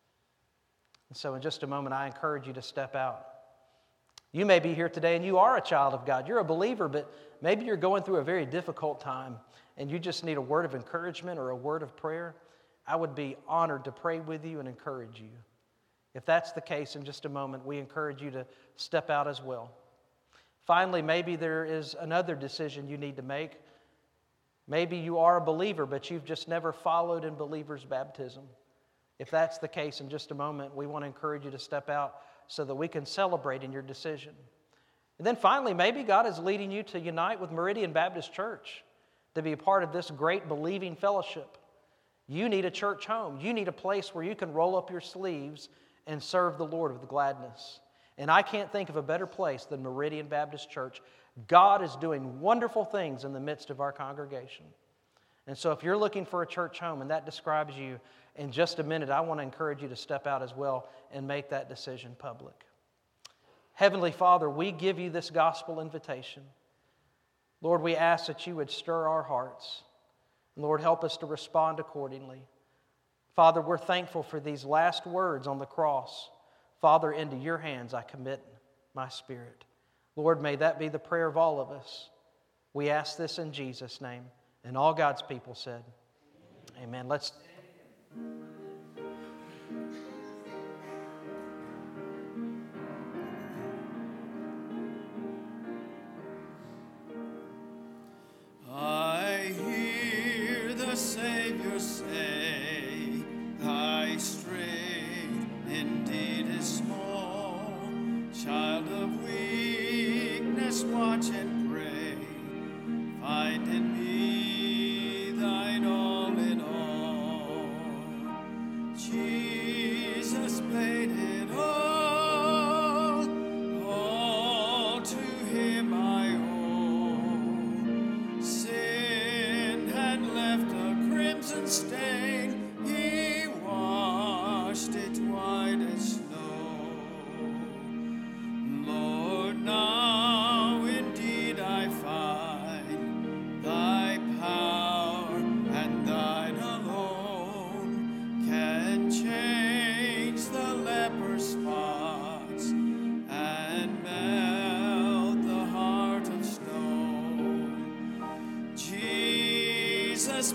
And so in just a moment, I encourage you to step out. You may be here today and you are a child of God. You're a believer, but maybe you're going through a very difficult time and you just need a word of encouragement or a word of prayer. I would be honored to pray with you and encourage you. If that's the case, in just a moment, we encourage you to step out as well. Finally, maybe there is another decision you need to make. Maybe you are a believer, but you've just never followed in believer's baptism. If that's the case, in just a moment, we want to encourage you to step out so that we can celebrate in your decision. And then finally, maybe God is leading you to unite with Meridian Baptist Church, to be a part of this great believing fellowship. You need a church home. You need a place where you can roll up your sleeves and serve the Lord with gladness. And I can't think of a better place than Meridian Baptist Church. God is doing wonderful things in the midst of our congregation. And so if you're looking for a church home and that describes you, in just a minute, I want to encourage you to step out as well and make that decision public. Heavenly Father, we give you this gospel invitation. Lord, we ask that you would stir our hearts. Lord, help us to respond accordingly. Father, we're thankful for these last words on the cross. Father, into your hands I commit my spirit. Lord, may that be the prayer of all of us. We ask this in Jesus' name. And all God's people said, amen. Let's... I hear the Savior say, thy strength indeed is small. Child of weakness, watch and pray. Find in me thine all in all. Jesus paid it all. All to him I owe. Sin had left a crimson stain. He washed it white as snow. Lord, now indeed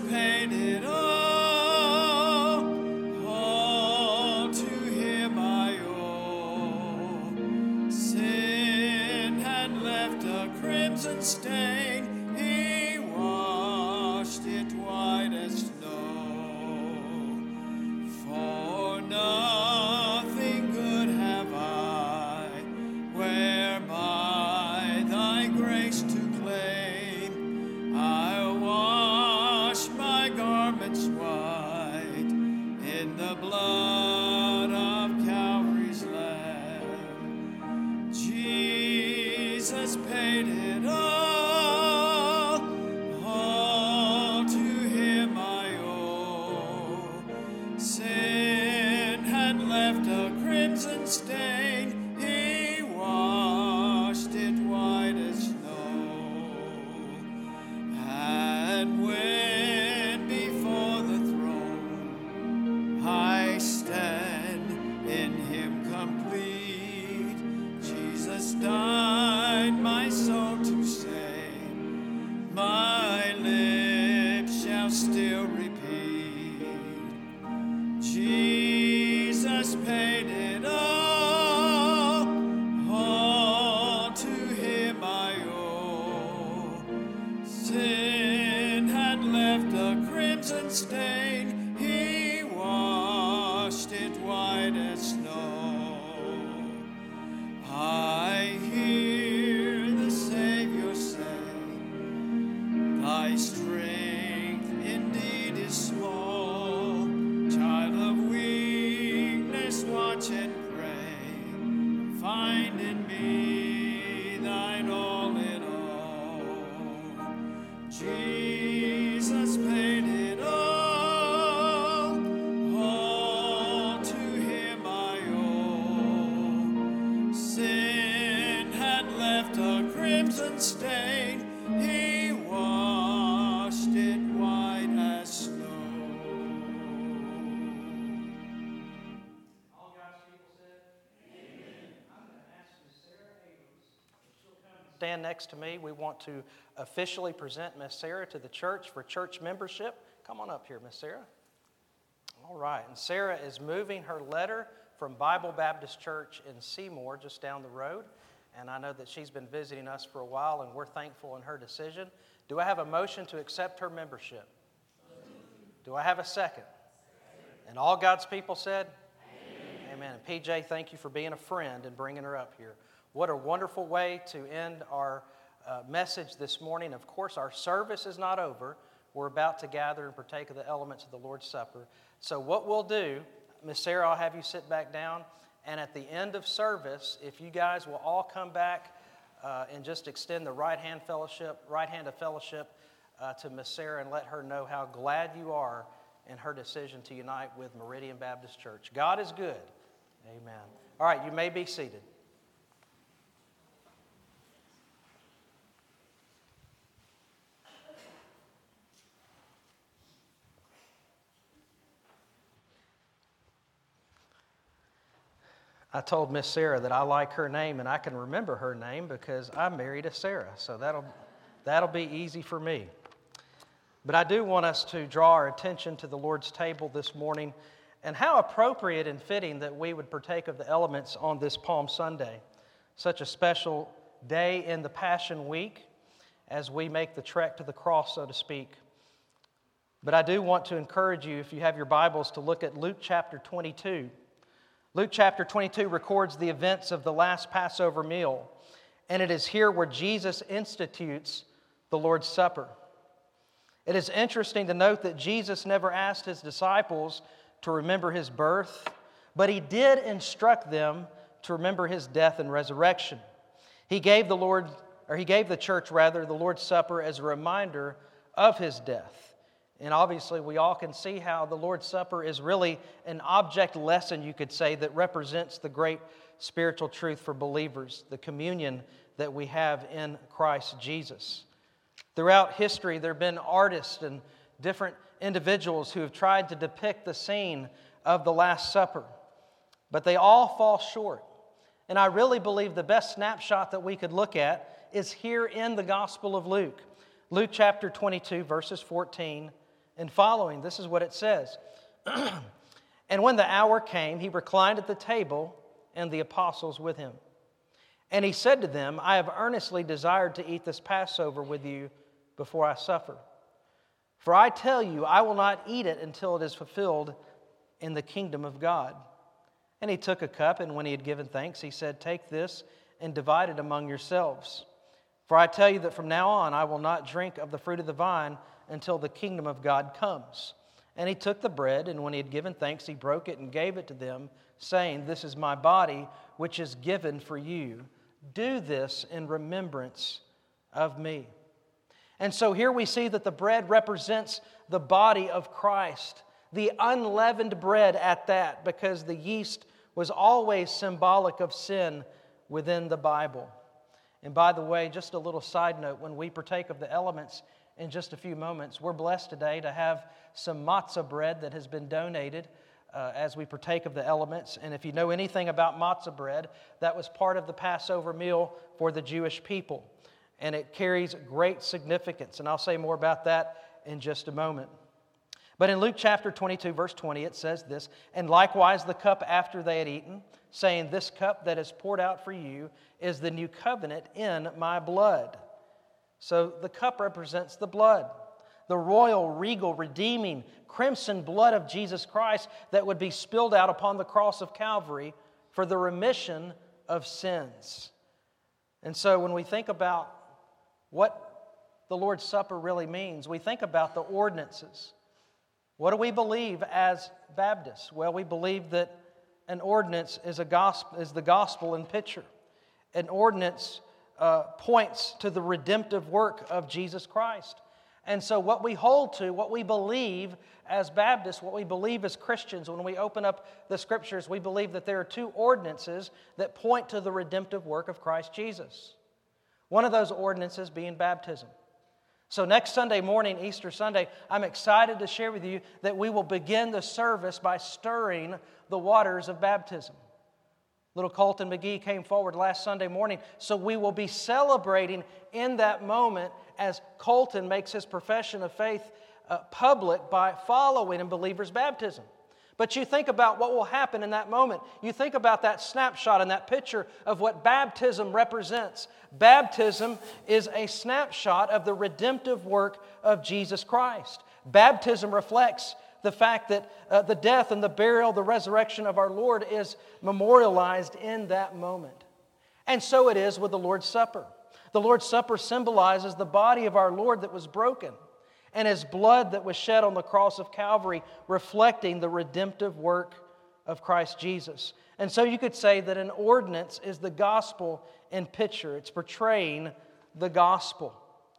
paid it all. All to him I owe. Sin had left a crimson stain. He washed it white as snow. For nothing good have I, whereby thy grace to claim. I'll wash my garments white in the blood of Calvary's Lamb. Jesus paid it all. All to him I owe. Sin had left a crimson stain. He washed it white as snow. And when before the throne I stand in him complete, Jesus died my soul to save. My lips shall still repeat, Jesus paid it all. All to him I owe. Sin had left a crimson stain. He washed it white as snow. I hear the Savior say, thy strength indeed is small. Child of weakness, watch and pray. Find in me thine all in all. Jesus paid it all. All to him I owe. Sin had left a crimson stain. He washed it white as snow. All God's people said, Amen. I'm going to ask Miss Sarah Abrams if she'll come and stand next to me. We want to officially present Miss Sarah to the church for church membership. Come on up here, Miss Sarah. All right. And Sarah is moving her letter from Bible Baptist Church in Seymour, just down the road. And I know that she's been visiting us for a while, and we're thankful in her decision. Do I have a motion to accept her membership? Do I have a second? And all God's people said? Amen. Amen. And P J, thank you for being a friend and bringing her up here. What a wonderful way to end our uh, message this morning. Of course, our service is not over. We're about to gather and partake of the elements of the Lord's Supper. So what we'll do, Miss Sarah, I'll have you sit back down. And at the end of service, if you guys will all come back uh, and just extend the right hand fellowship, right hand of fellowship uh, to Miss Sarah and let her know how glad you are in her decision to unite with Meridian Baptist Church. God is good. Amen. All right, you may be seated. I told Miss Sarah that I like her name and I can remember her name because I married a Sarah, so that'll that'll be easy for me. But I do want us to draw our attention to the Lord's table this morning, and how appropriate and fitting that we would partake of the elements on this Palm Sunday, such a special day in the Passion Week as we make the trek to the cross, so to speak. But I do want to encourage you, if you have your Bibles, to look at Luke chapter twenty-two. Luke chapter twenty-two records the events of the last Passover meal, and it is here where Jesus institutes the Lord's Supper. It is interesting to note that Jesus never asked his disciples to remember his birth, but he did instruct them to remember his death and resurrection. He gave the Lord, or he gave the church rather, the Lord's Supper as a reminder of his death. And obviously, we all can see how the Lord's Supper is really an object lesson, you could say, that represents the great spiritual truth for believers, the communion that we have in Christ Jesus. Throughout history, there have been artists and different individuals who have tried to depict the scene of the Last Supper, but they all fall short. And I really believe the best snapshot that we could look at is here in the Gospel of Luke. Luke chapter twenty-two, verses fourteen and following. This is what it says. And when the hour came, he reclined at the table, and the apostles with him. And he said to them, I have earnestly desired to eat this Passover with you before I suffer. For I tell you, I will not eat it until it is fulfilled in the kingdom of God. And he took a cup, and when he had given thanks, he said, take this and divide it among yourselves. For I tell you that from now on I will not drink of the fruit of the vine until the kingdom of God comes. And he took the bread, and when he had given thanks, he broke it and gave it to them, saying, this is my body, which is given for you. Do this in remembrance of me. And so here we see that the bread represents the body of Christ, the unleavened bread at that, because the yeast was always symbolic of sin within the Bible. And by the way, just a little side note, when we partake of the elements in just a few moments, we're blessed today to have some matzah bread that has been donated uh, as we partake of the elements. And if you know anything about matzah bread, that was part of the Passover meal for the Jewish people. And it carries great significance. And I'll say more about that in just a moment. But in Luke chapter twenty-two, verse twenty, it says this, and likewise the cup after they had eaten, saying, this cup that is poured out for you is the new covenant in my blood. So the cup represents the blood, the royal, regal, redeeming, crimson blood of Jesus Christ that would be spilled out upon the cross of Calvary for the remission of sins. And so when we think about what the Lord's Supper really means, we think about the ordinances. What do we believe as Baptists? Well, we believe that an ordinance is a gospel, is the gospel in picture. An ordinance uh, points to the redemptive work of Jesus Christ. And so what we hold to, what we believe as Baptists, what we believe as Christians, when we open up the Scriptures, we believe that there are two ordinances that point to the redemptive work of Christ Jesus. One of those ordinances being baptism. So next Sunday morning, Easter Sunday, I'm excited to share with you that we will begin the service by stirring the waters of baptism. Little Colton McGee came forward last Sunday morning, so we will be celebrating in that moment as Colton makes his profession of faith uh, public by following in believers' baptism. But you think about what will happen in that moment. You think about that snapshot and that picture of what baptism represents. Baptism is a snapshot of the redemptive work of Jesus Christ. Baptism reflects the fact that uh, the death and the burial, the resurrection of our Lord is memorialized in that moment. And so it is with the Lord's Supper. The Lord's Supper symbolizes the body of our Lord that was broken, and His blood that was shed on the cross of Calvary, reflecting the redemptive work of Christ Jesus. And so you could say that an ordinance is the gospel in picture. It's portraying the gospel.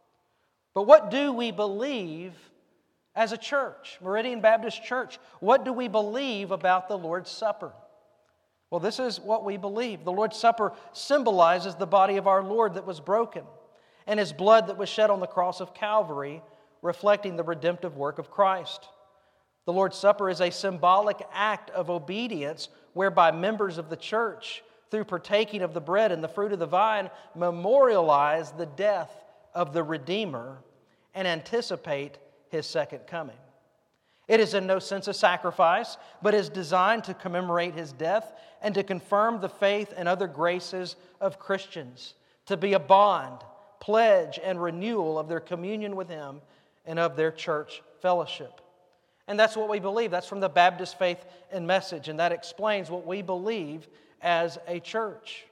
But what do we believe as a church, Meridian Baptist Church? What do we believe about the Lord's Supper? Well, this is what we believe. The Lord's Supper symbolizes the body of our Lord that was broken, and His blood that was shed on the cross of Calvary, reflecting the redemptive work of Christ. The Lord's Supper is a symbolic act of obedience whereby members of the church, through partaking of the bread and the fruit of the vine, memorialize the death of the Redeemer and anticipate His second coming. It is in no sense a sacrifice, but is designed to commemorate His death and to confirm the faith and other graces of Christians, to be a bond, pledge, and renewal of their communion with Him and of their church fellowship. And that's what we believe. That's from the Baptist Faith and Message, and that explains what we believe as a church.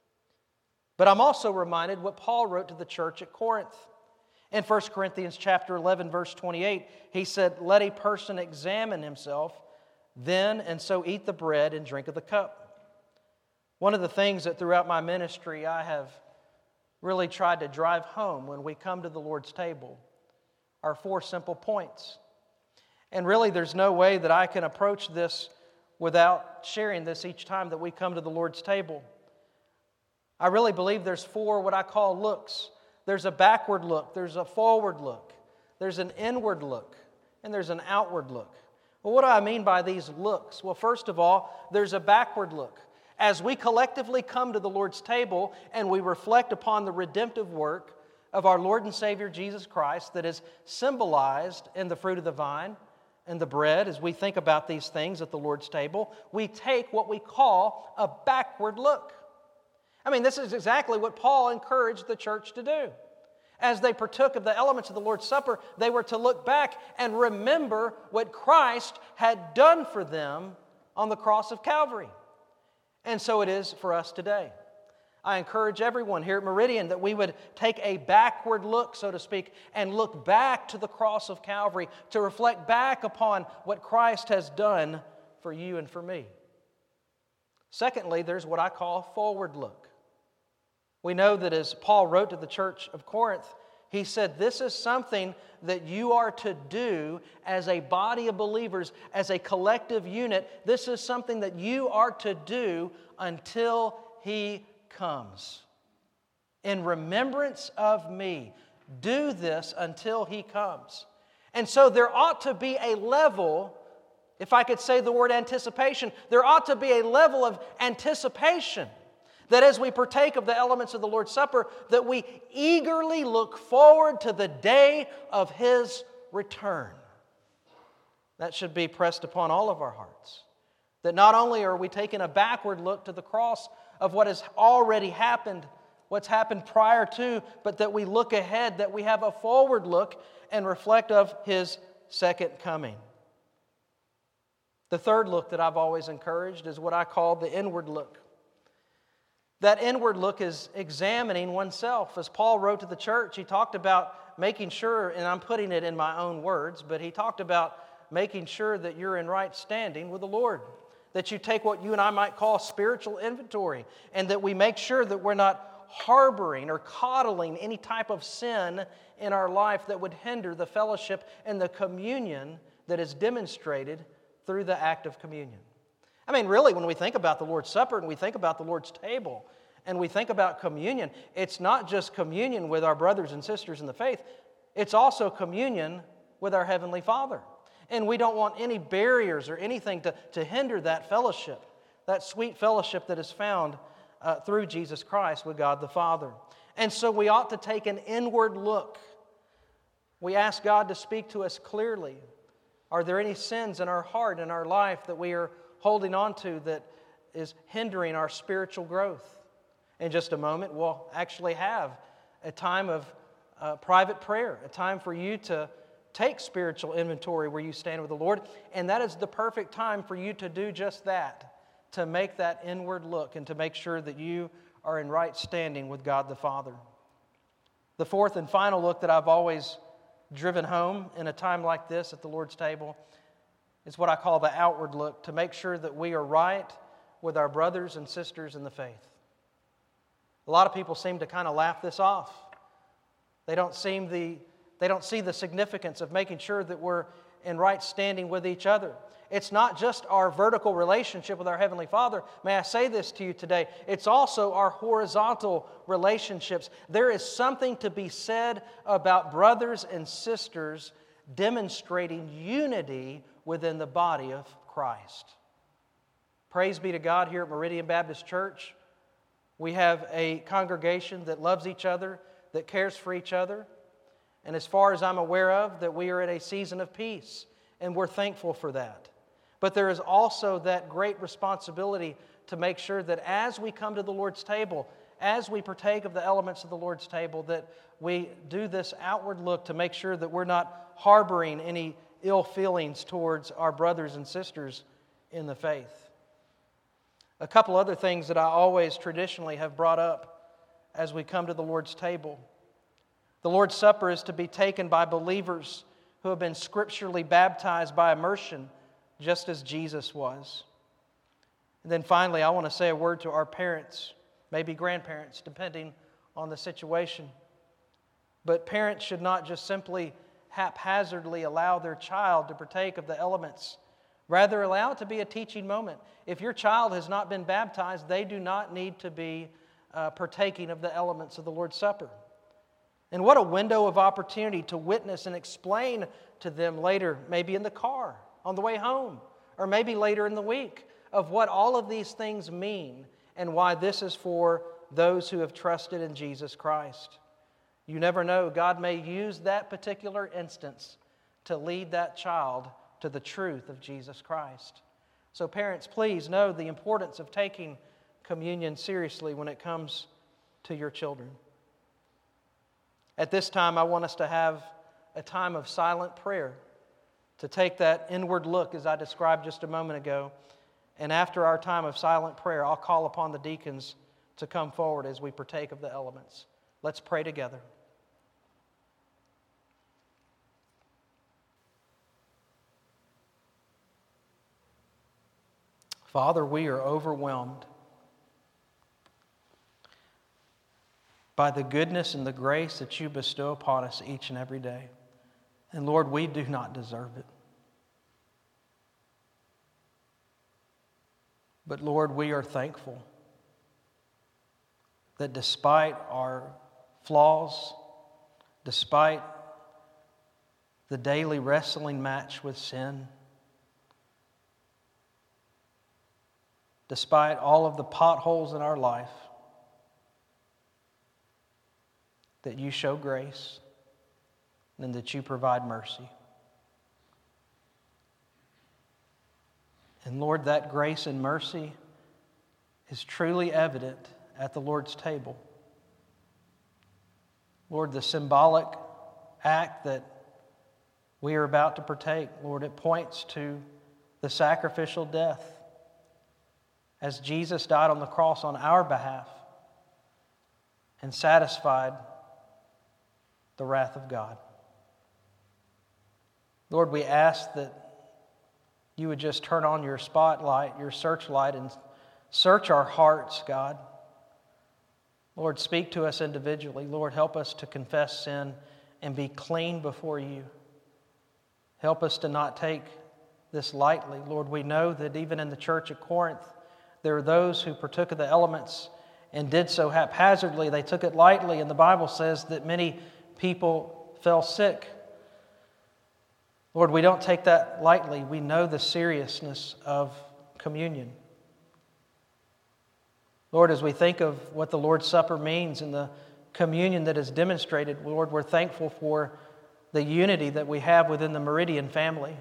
But I'm also reminded what Paul wrote to the church at Corinth. In First Corinthians chapter eleven, verse twenty-eight, he said, "Let a person examine himself, then and so eat the bread and drink of the cup." One of the things that throughout my ministry I have really tried to drive home when we come to the Lord's table are four simple points. And really there's no way that I can approach this without sharing this each time that we come to the Lord's table. I really believe there's four what I call looks. There's a backward look, there's a forward look, there's an inward look, and there's an outward look. Well, what do I mean by these looks? Well, first of all, there's a backward look. As we collectively come to the Lord's table and we reflect upon the redemptive work of our Lord and Savior Jesus Christ that is symbolized in the fruit of the vine and the bread. As we think about these things at the Lord's table, we take what we call a backward look. I mean, this is exactly what Paul encouraged the church to do. As they partook of the elements of the Lord's Supper, they were to look back and remember what Christ had done for them on the cross of Calvary. And so it is for us today. I encourage everyone here at Meridian that we would take a backward look, so to speak, and look back to the cross of Calvary to reflect back upon what Christ has done for you and for me. Secondly, there's what I call a forward look. We know that as Paul wrote to the church of Corinth, he said, this is something that you are to do as a body of believers, as a collective unit. This is something that you are to do until He comes. In remembrance of me, do this until He comes. And so there ought to be a level, if I could say the word anticipation, there ought to be a level of anticipation that as we partake of the elements of the Lord's Supper, that we eagerly look forward to the day of His return. That should be pressed upon all of our hearts. That not only are we taking a backward look to the cross of what has already happened, what's happened prior to, but that we look ahead, that we have a forward look and reflect of His second coming. The third look that I've always encouraged is what I call the inward look. That inward look is examining oneself. As Paul wrote to the church, he talked about making sure, and I'm putting it in my own words, but he talked about making sure that you're in right standing with the Lord. That you take what you and I might call spiritual inventory, and that we make sure that we're not harboring or coddling any type of sin in our life that would hinder the fellowship and the communion that is demonstrated through the act of communion. I mean, really, when we think about the Lord's Supper and we think about the Lord's table and we think about communion, it's not just communion with our brothers and sisters in the faith, it's also communion with our Heavenly Father. And we don't want any barriers or anything to, to hinder that fellowship, that sweet fellowship that is found uh, through Jesus Christ with God the Father. And so we ought to take an inward look. We ask God to speak to us clearly. Are there any sins in our heart, in our life, that we are holding on to that is hindering our spiritual growth? In just a moment, we'll actually have a time of uh, private prayer, a time for you to take spiritual inventory where you stand with the Lord, and that is the perfect time for you to do just that, to make that inward look and to make sure that you are in right standing with God the Father. The fourth and final look that I've always driven home in a time like this at the Lord's table is what I call the outward look, to make sure that we are right with our brothers and sisters in the faith. A lot of people seem to kind of laugh this off. They don't seem the They don't see the significance of making sure that we're in right standing with each other. It's not just our vertical relationship with our Heavenly Father. May I say this to you today? It's also our horizontal relationships. There is something to be said about brothers and sisters demonstrating unity within the body of Christ. Praise be to God here at Meridian Baptist Church. We have a congregation that loves each other, that cares for each other. And as far as I'm aware of, that we are at a season of peace, and we're thankful for that. But there is also that great responsibility to make sure that as we come to the Lord's table, as we partake of the elements of the Lord's table, that we do this outward look to make sure that we're not harboring any ill feelings towards our brothers and sisters in the faith. A couple other things that I always traditionally have brought up as we come to the Lord's table. The Lord's Supper is to be taken by believers who have been scripturally baptized by immersion, just as Jesus was. And then finally, I want to say a word to our parents, maybe grandparents, depending on the situation. But parents should not just simply haphazardly allow their child to partake of the elements. Rather, allow it to be a teaching moment. If your child has not been baptized, they do not need to be uh, partaking of the elements of the Lord's Supper. And what a window of opportunity to witness and explain to them later, maybe in the car, on the way home, or maybe later in the week, of what all of these things mean and why this is for those who have trusted in Jesus Christ. You never know. God may use that particular instance to lead that child to the truth of Jesus Christ. So parents, please know the importance of taking communion seriously when it comes to your children. At this time, I want us to have a time of silent prayer, to take that inward look as I described just a moment ago. And after our time of silent prayer, I'll call upon the deacons to come forward as we partake of the elements. Let's pray together. Father, we are overwhelmed by the goodness and the grace that you bestow upon us each and every day. And Lord, we do not deserve it. But Lord, we are thankful that despite our flaws, despite the daily wrestling match with sin, despite all of the potholes in our life, that you show grace and that you provide mercy. And Lord, that grace and mercy is truly evident at the Lord's table. Lord, the symbolic act that we are about to partake, Lord, it points to the sacrificial death as Jesus died on the cross on our behalf and satisfied the wrath of God. Lord, we ask that you would just turn on your spotlight, your searchlight, and search our hearts, God. Lord, speak to us individually. Lord, help us to confess sin and be clean before you. Help us to not take this lightly. Lord, we know that even in the church at Corinth, there are those who partook of the elements and did so haphazardly. They took it lightly, and the Bible says that many people fell sick. Lord, we don't take that lightly. We know the seriousness of communion. Lord, as we think of what the Lord's Supper means and the communion that is demonstrated, Lord, we're thankful for the unity that we have within the Meridian family.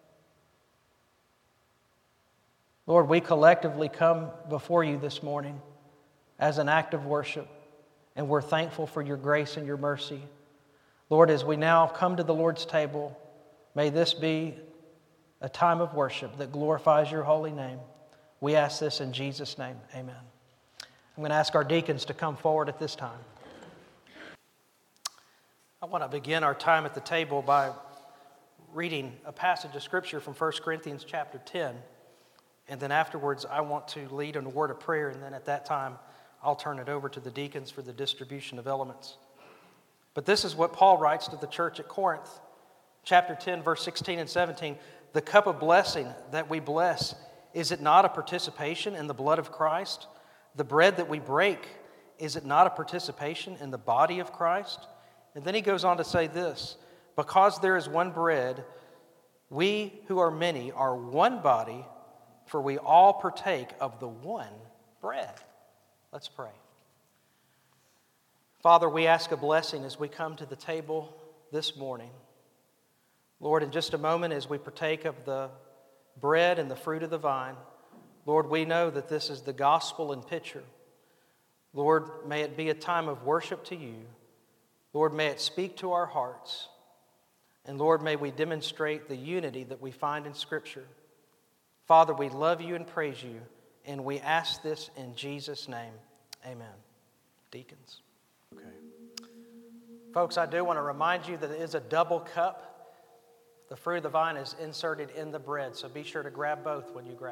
Lord, we collectively come before you this morning as an act of worship, and we're thankful for your grace and your mercy. Lord, as we now come to the Lord's table, may this be a time of worship that glorifies your holy name. We ask this in Jesus' name. Amen. I'm going to ask our deacons to come forward at this time. I want to begin our time at the table by reading a passage of Scripture from First Corinthians chapter ten. And then afterwards, I want to lead in a word of prayer, and then at that time, I'll turn it over to the deacons for the distribution of elements. But this is what Paul writes to the church at Corinth, chapter ten, verse sixteen and seventeen. The cup of blessing that we bless, is it not a participation in the blood of Christ? The bread that we break, is it not a participation in the body of Christ? And then he goes on to say this, because there is one bread, we who are many are one body, for we all partake of the one bread. Let's pray. Father, we ask a blessing as we come to the table this morning. Lord, in just a moment as we partake of the bread and the fruit of the vine, Lord, we know that this is the gospel in picture. Lord, may it be a time of worship to you. Lord, may it speak to our hearts. And Lord, may we demonstrate the unity that we find in Scripture. Father, we love you and praise you, and we ask this in Jesus' name. Amen. Deacons. Okay. Folks, I do want to remind you that it is a double cup. The fruit of the vine is inserted in the bread, so be sure to grab both when you grab.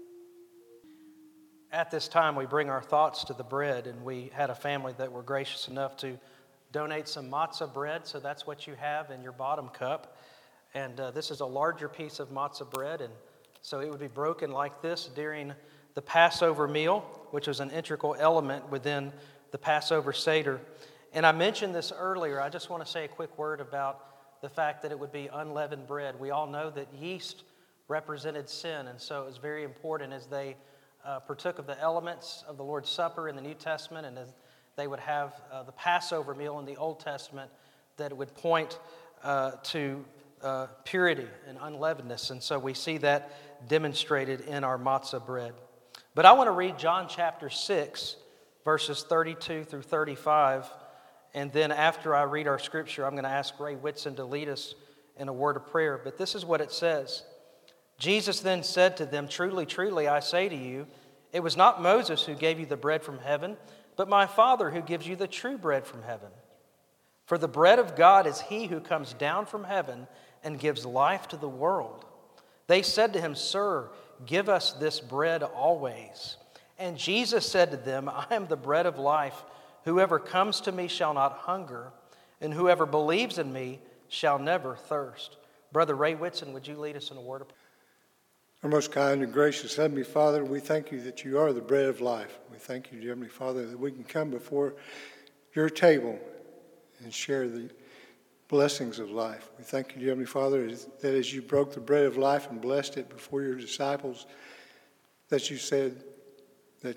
At this time, we bring our thoughts to the bread, and we had a family that were gracious enough to donate some matzah bread, so that's what you have in your bottom cup. And uh, this is a larger piece of matzah bread, and so it would be broken like this during the Passover meal, which was an integral element within the Passover Seder. And I mentioned this earlier. I just want to say a quick word about the fact that it would be unleavened bread. We all know that yeast represented sin, and so it was very important as they uh, partook of the elements of the Lord's Supper in the New Testament, and as they would have uh, the Passover meal in the Old Testament that would point uh, to uh, purity and unleavenedness. And so we see that demonstrated in our matzah bread. But I want to read John chapter six, verses thirty-two through thirty-five. And then after I read our scripture, I'm going to ask Ray Whitson to lead us in a word of prayer. But this is what it says. Jesus then said to them, "Truly, truly, I say to you, it was not Moses who gave you the bread from heaven, but my Father who gives you the true bread from heaven. For the bread of God is he who comes down from heaven and gives life to the world." They said to him, "Sir, give us this bread always." And Jesus said to them, "I am the bread of life. Whoever comes to me shall not hunger, and whoever believes in me shall never thirst." Brother Ray Whitson, would you lead us in a word of prayer? Our most kind and gracious Heavenly Father, we thank you that you are the bread of life. We thank you, Heavenly Father, that we can come before your table and share the blessings of life. We thank you, Heavenly Father, that as you broke the bread of life and blessed it before your disciples, that you said that,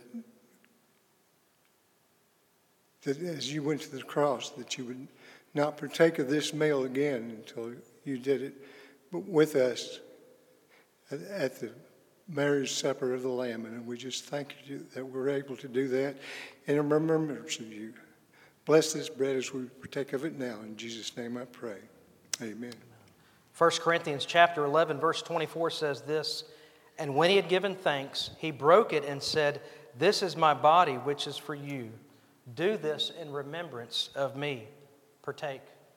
that as you went to the cross, that you would not partake of this meal again until you did it with us at the marriage supper of the Lamb. And we just thank you that we're able to do that in remembrance of you. Bless this bread as we partake of it now. In Jesus' name I pray. Amen. First Corinthians chapter eleven, verse twenty-four says this, "And when he had given thanks, he broke it and said, 'This is my body, which is for you. Do this in remembrance of me.'" Partake.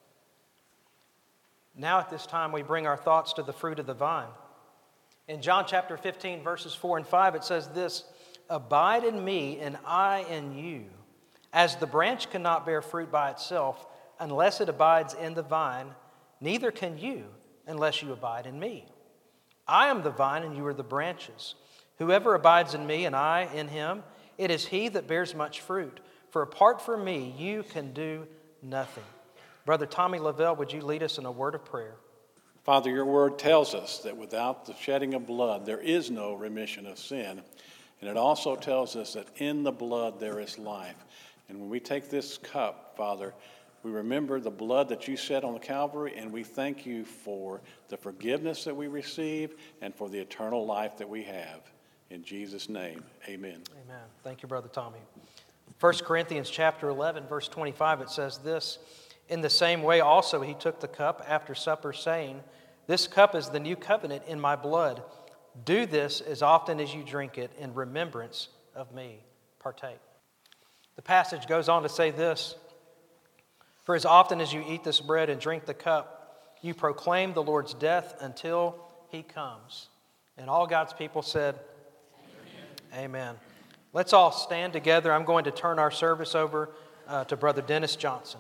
Now at this time we bring our thoughts to the fruit of the vine. In John chapter fifteen, verses four and five, it says this, "Abide in me, and I in you. As the branch cannot bear fruit by itself unless it abides in the vine, neither can you unless you abide in me. I am the vine, and you are the branches. Whoever abides in me, and I in him, it is he that bears much fruit. For apart from me, you can do nothing." Brother Tommy Lavelle, would you lead us in a word of prayer? Father, your word tells us that without the shedding of blood, there is no remission of sin. And it also tells us that in the blood there is life. And when we take this cup, Father, we remember the blood that you shed on the Calvary, and we thank you for the forgiveness that we receive and for the eternal life that we have. In Jesus' name, amen. Amen. Thank you, Brother Tommy. First Corinthians chapter eleven, verse twenty-five, it says this, "In the same way also he took the cup after supper, saying, 'This cup is the new covenant in my blood. Do this as often as you drink it in remembrance of me.'" Partake. The passage goes on to say this, "For as often as you eat this bread and drink the cup, you proclaim the Lord's death until he comes." And all God's people said, Amen. Amen. Let's all stand together. I'm going to turn our service over uh, to Brother Dennis Johnson.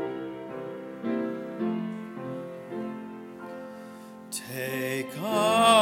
Take up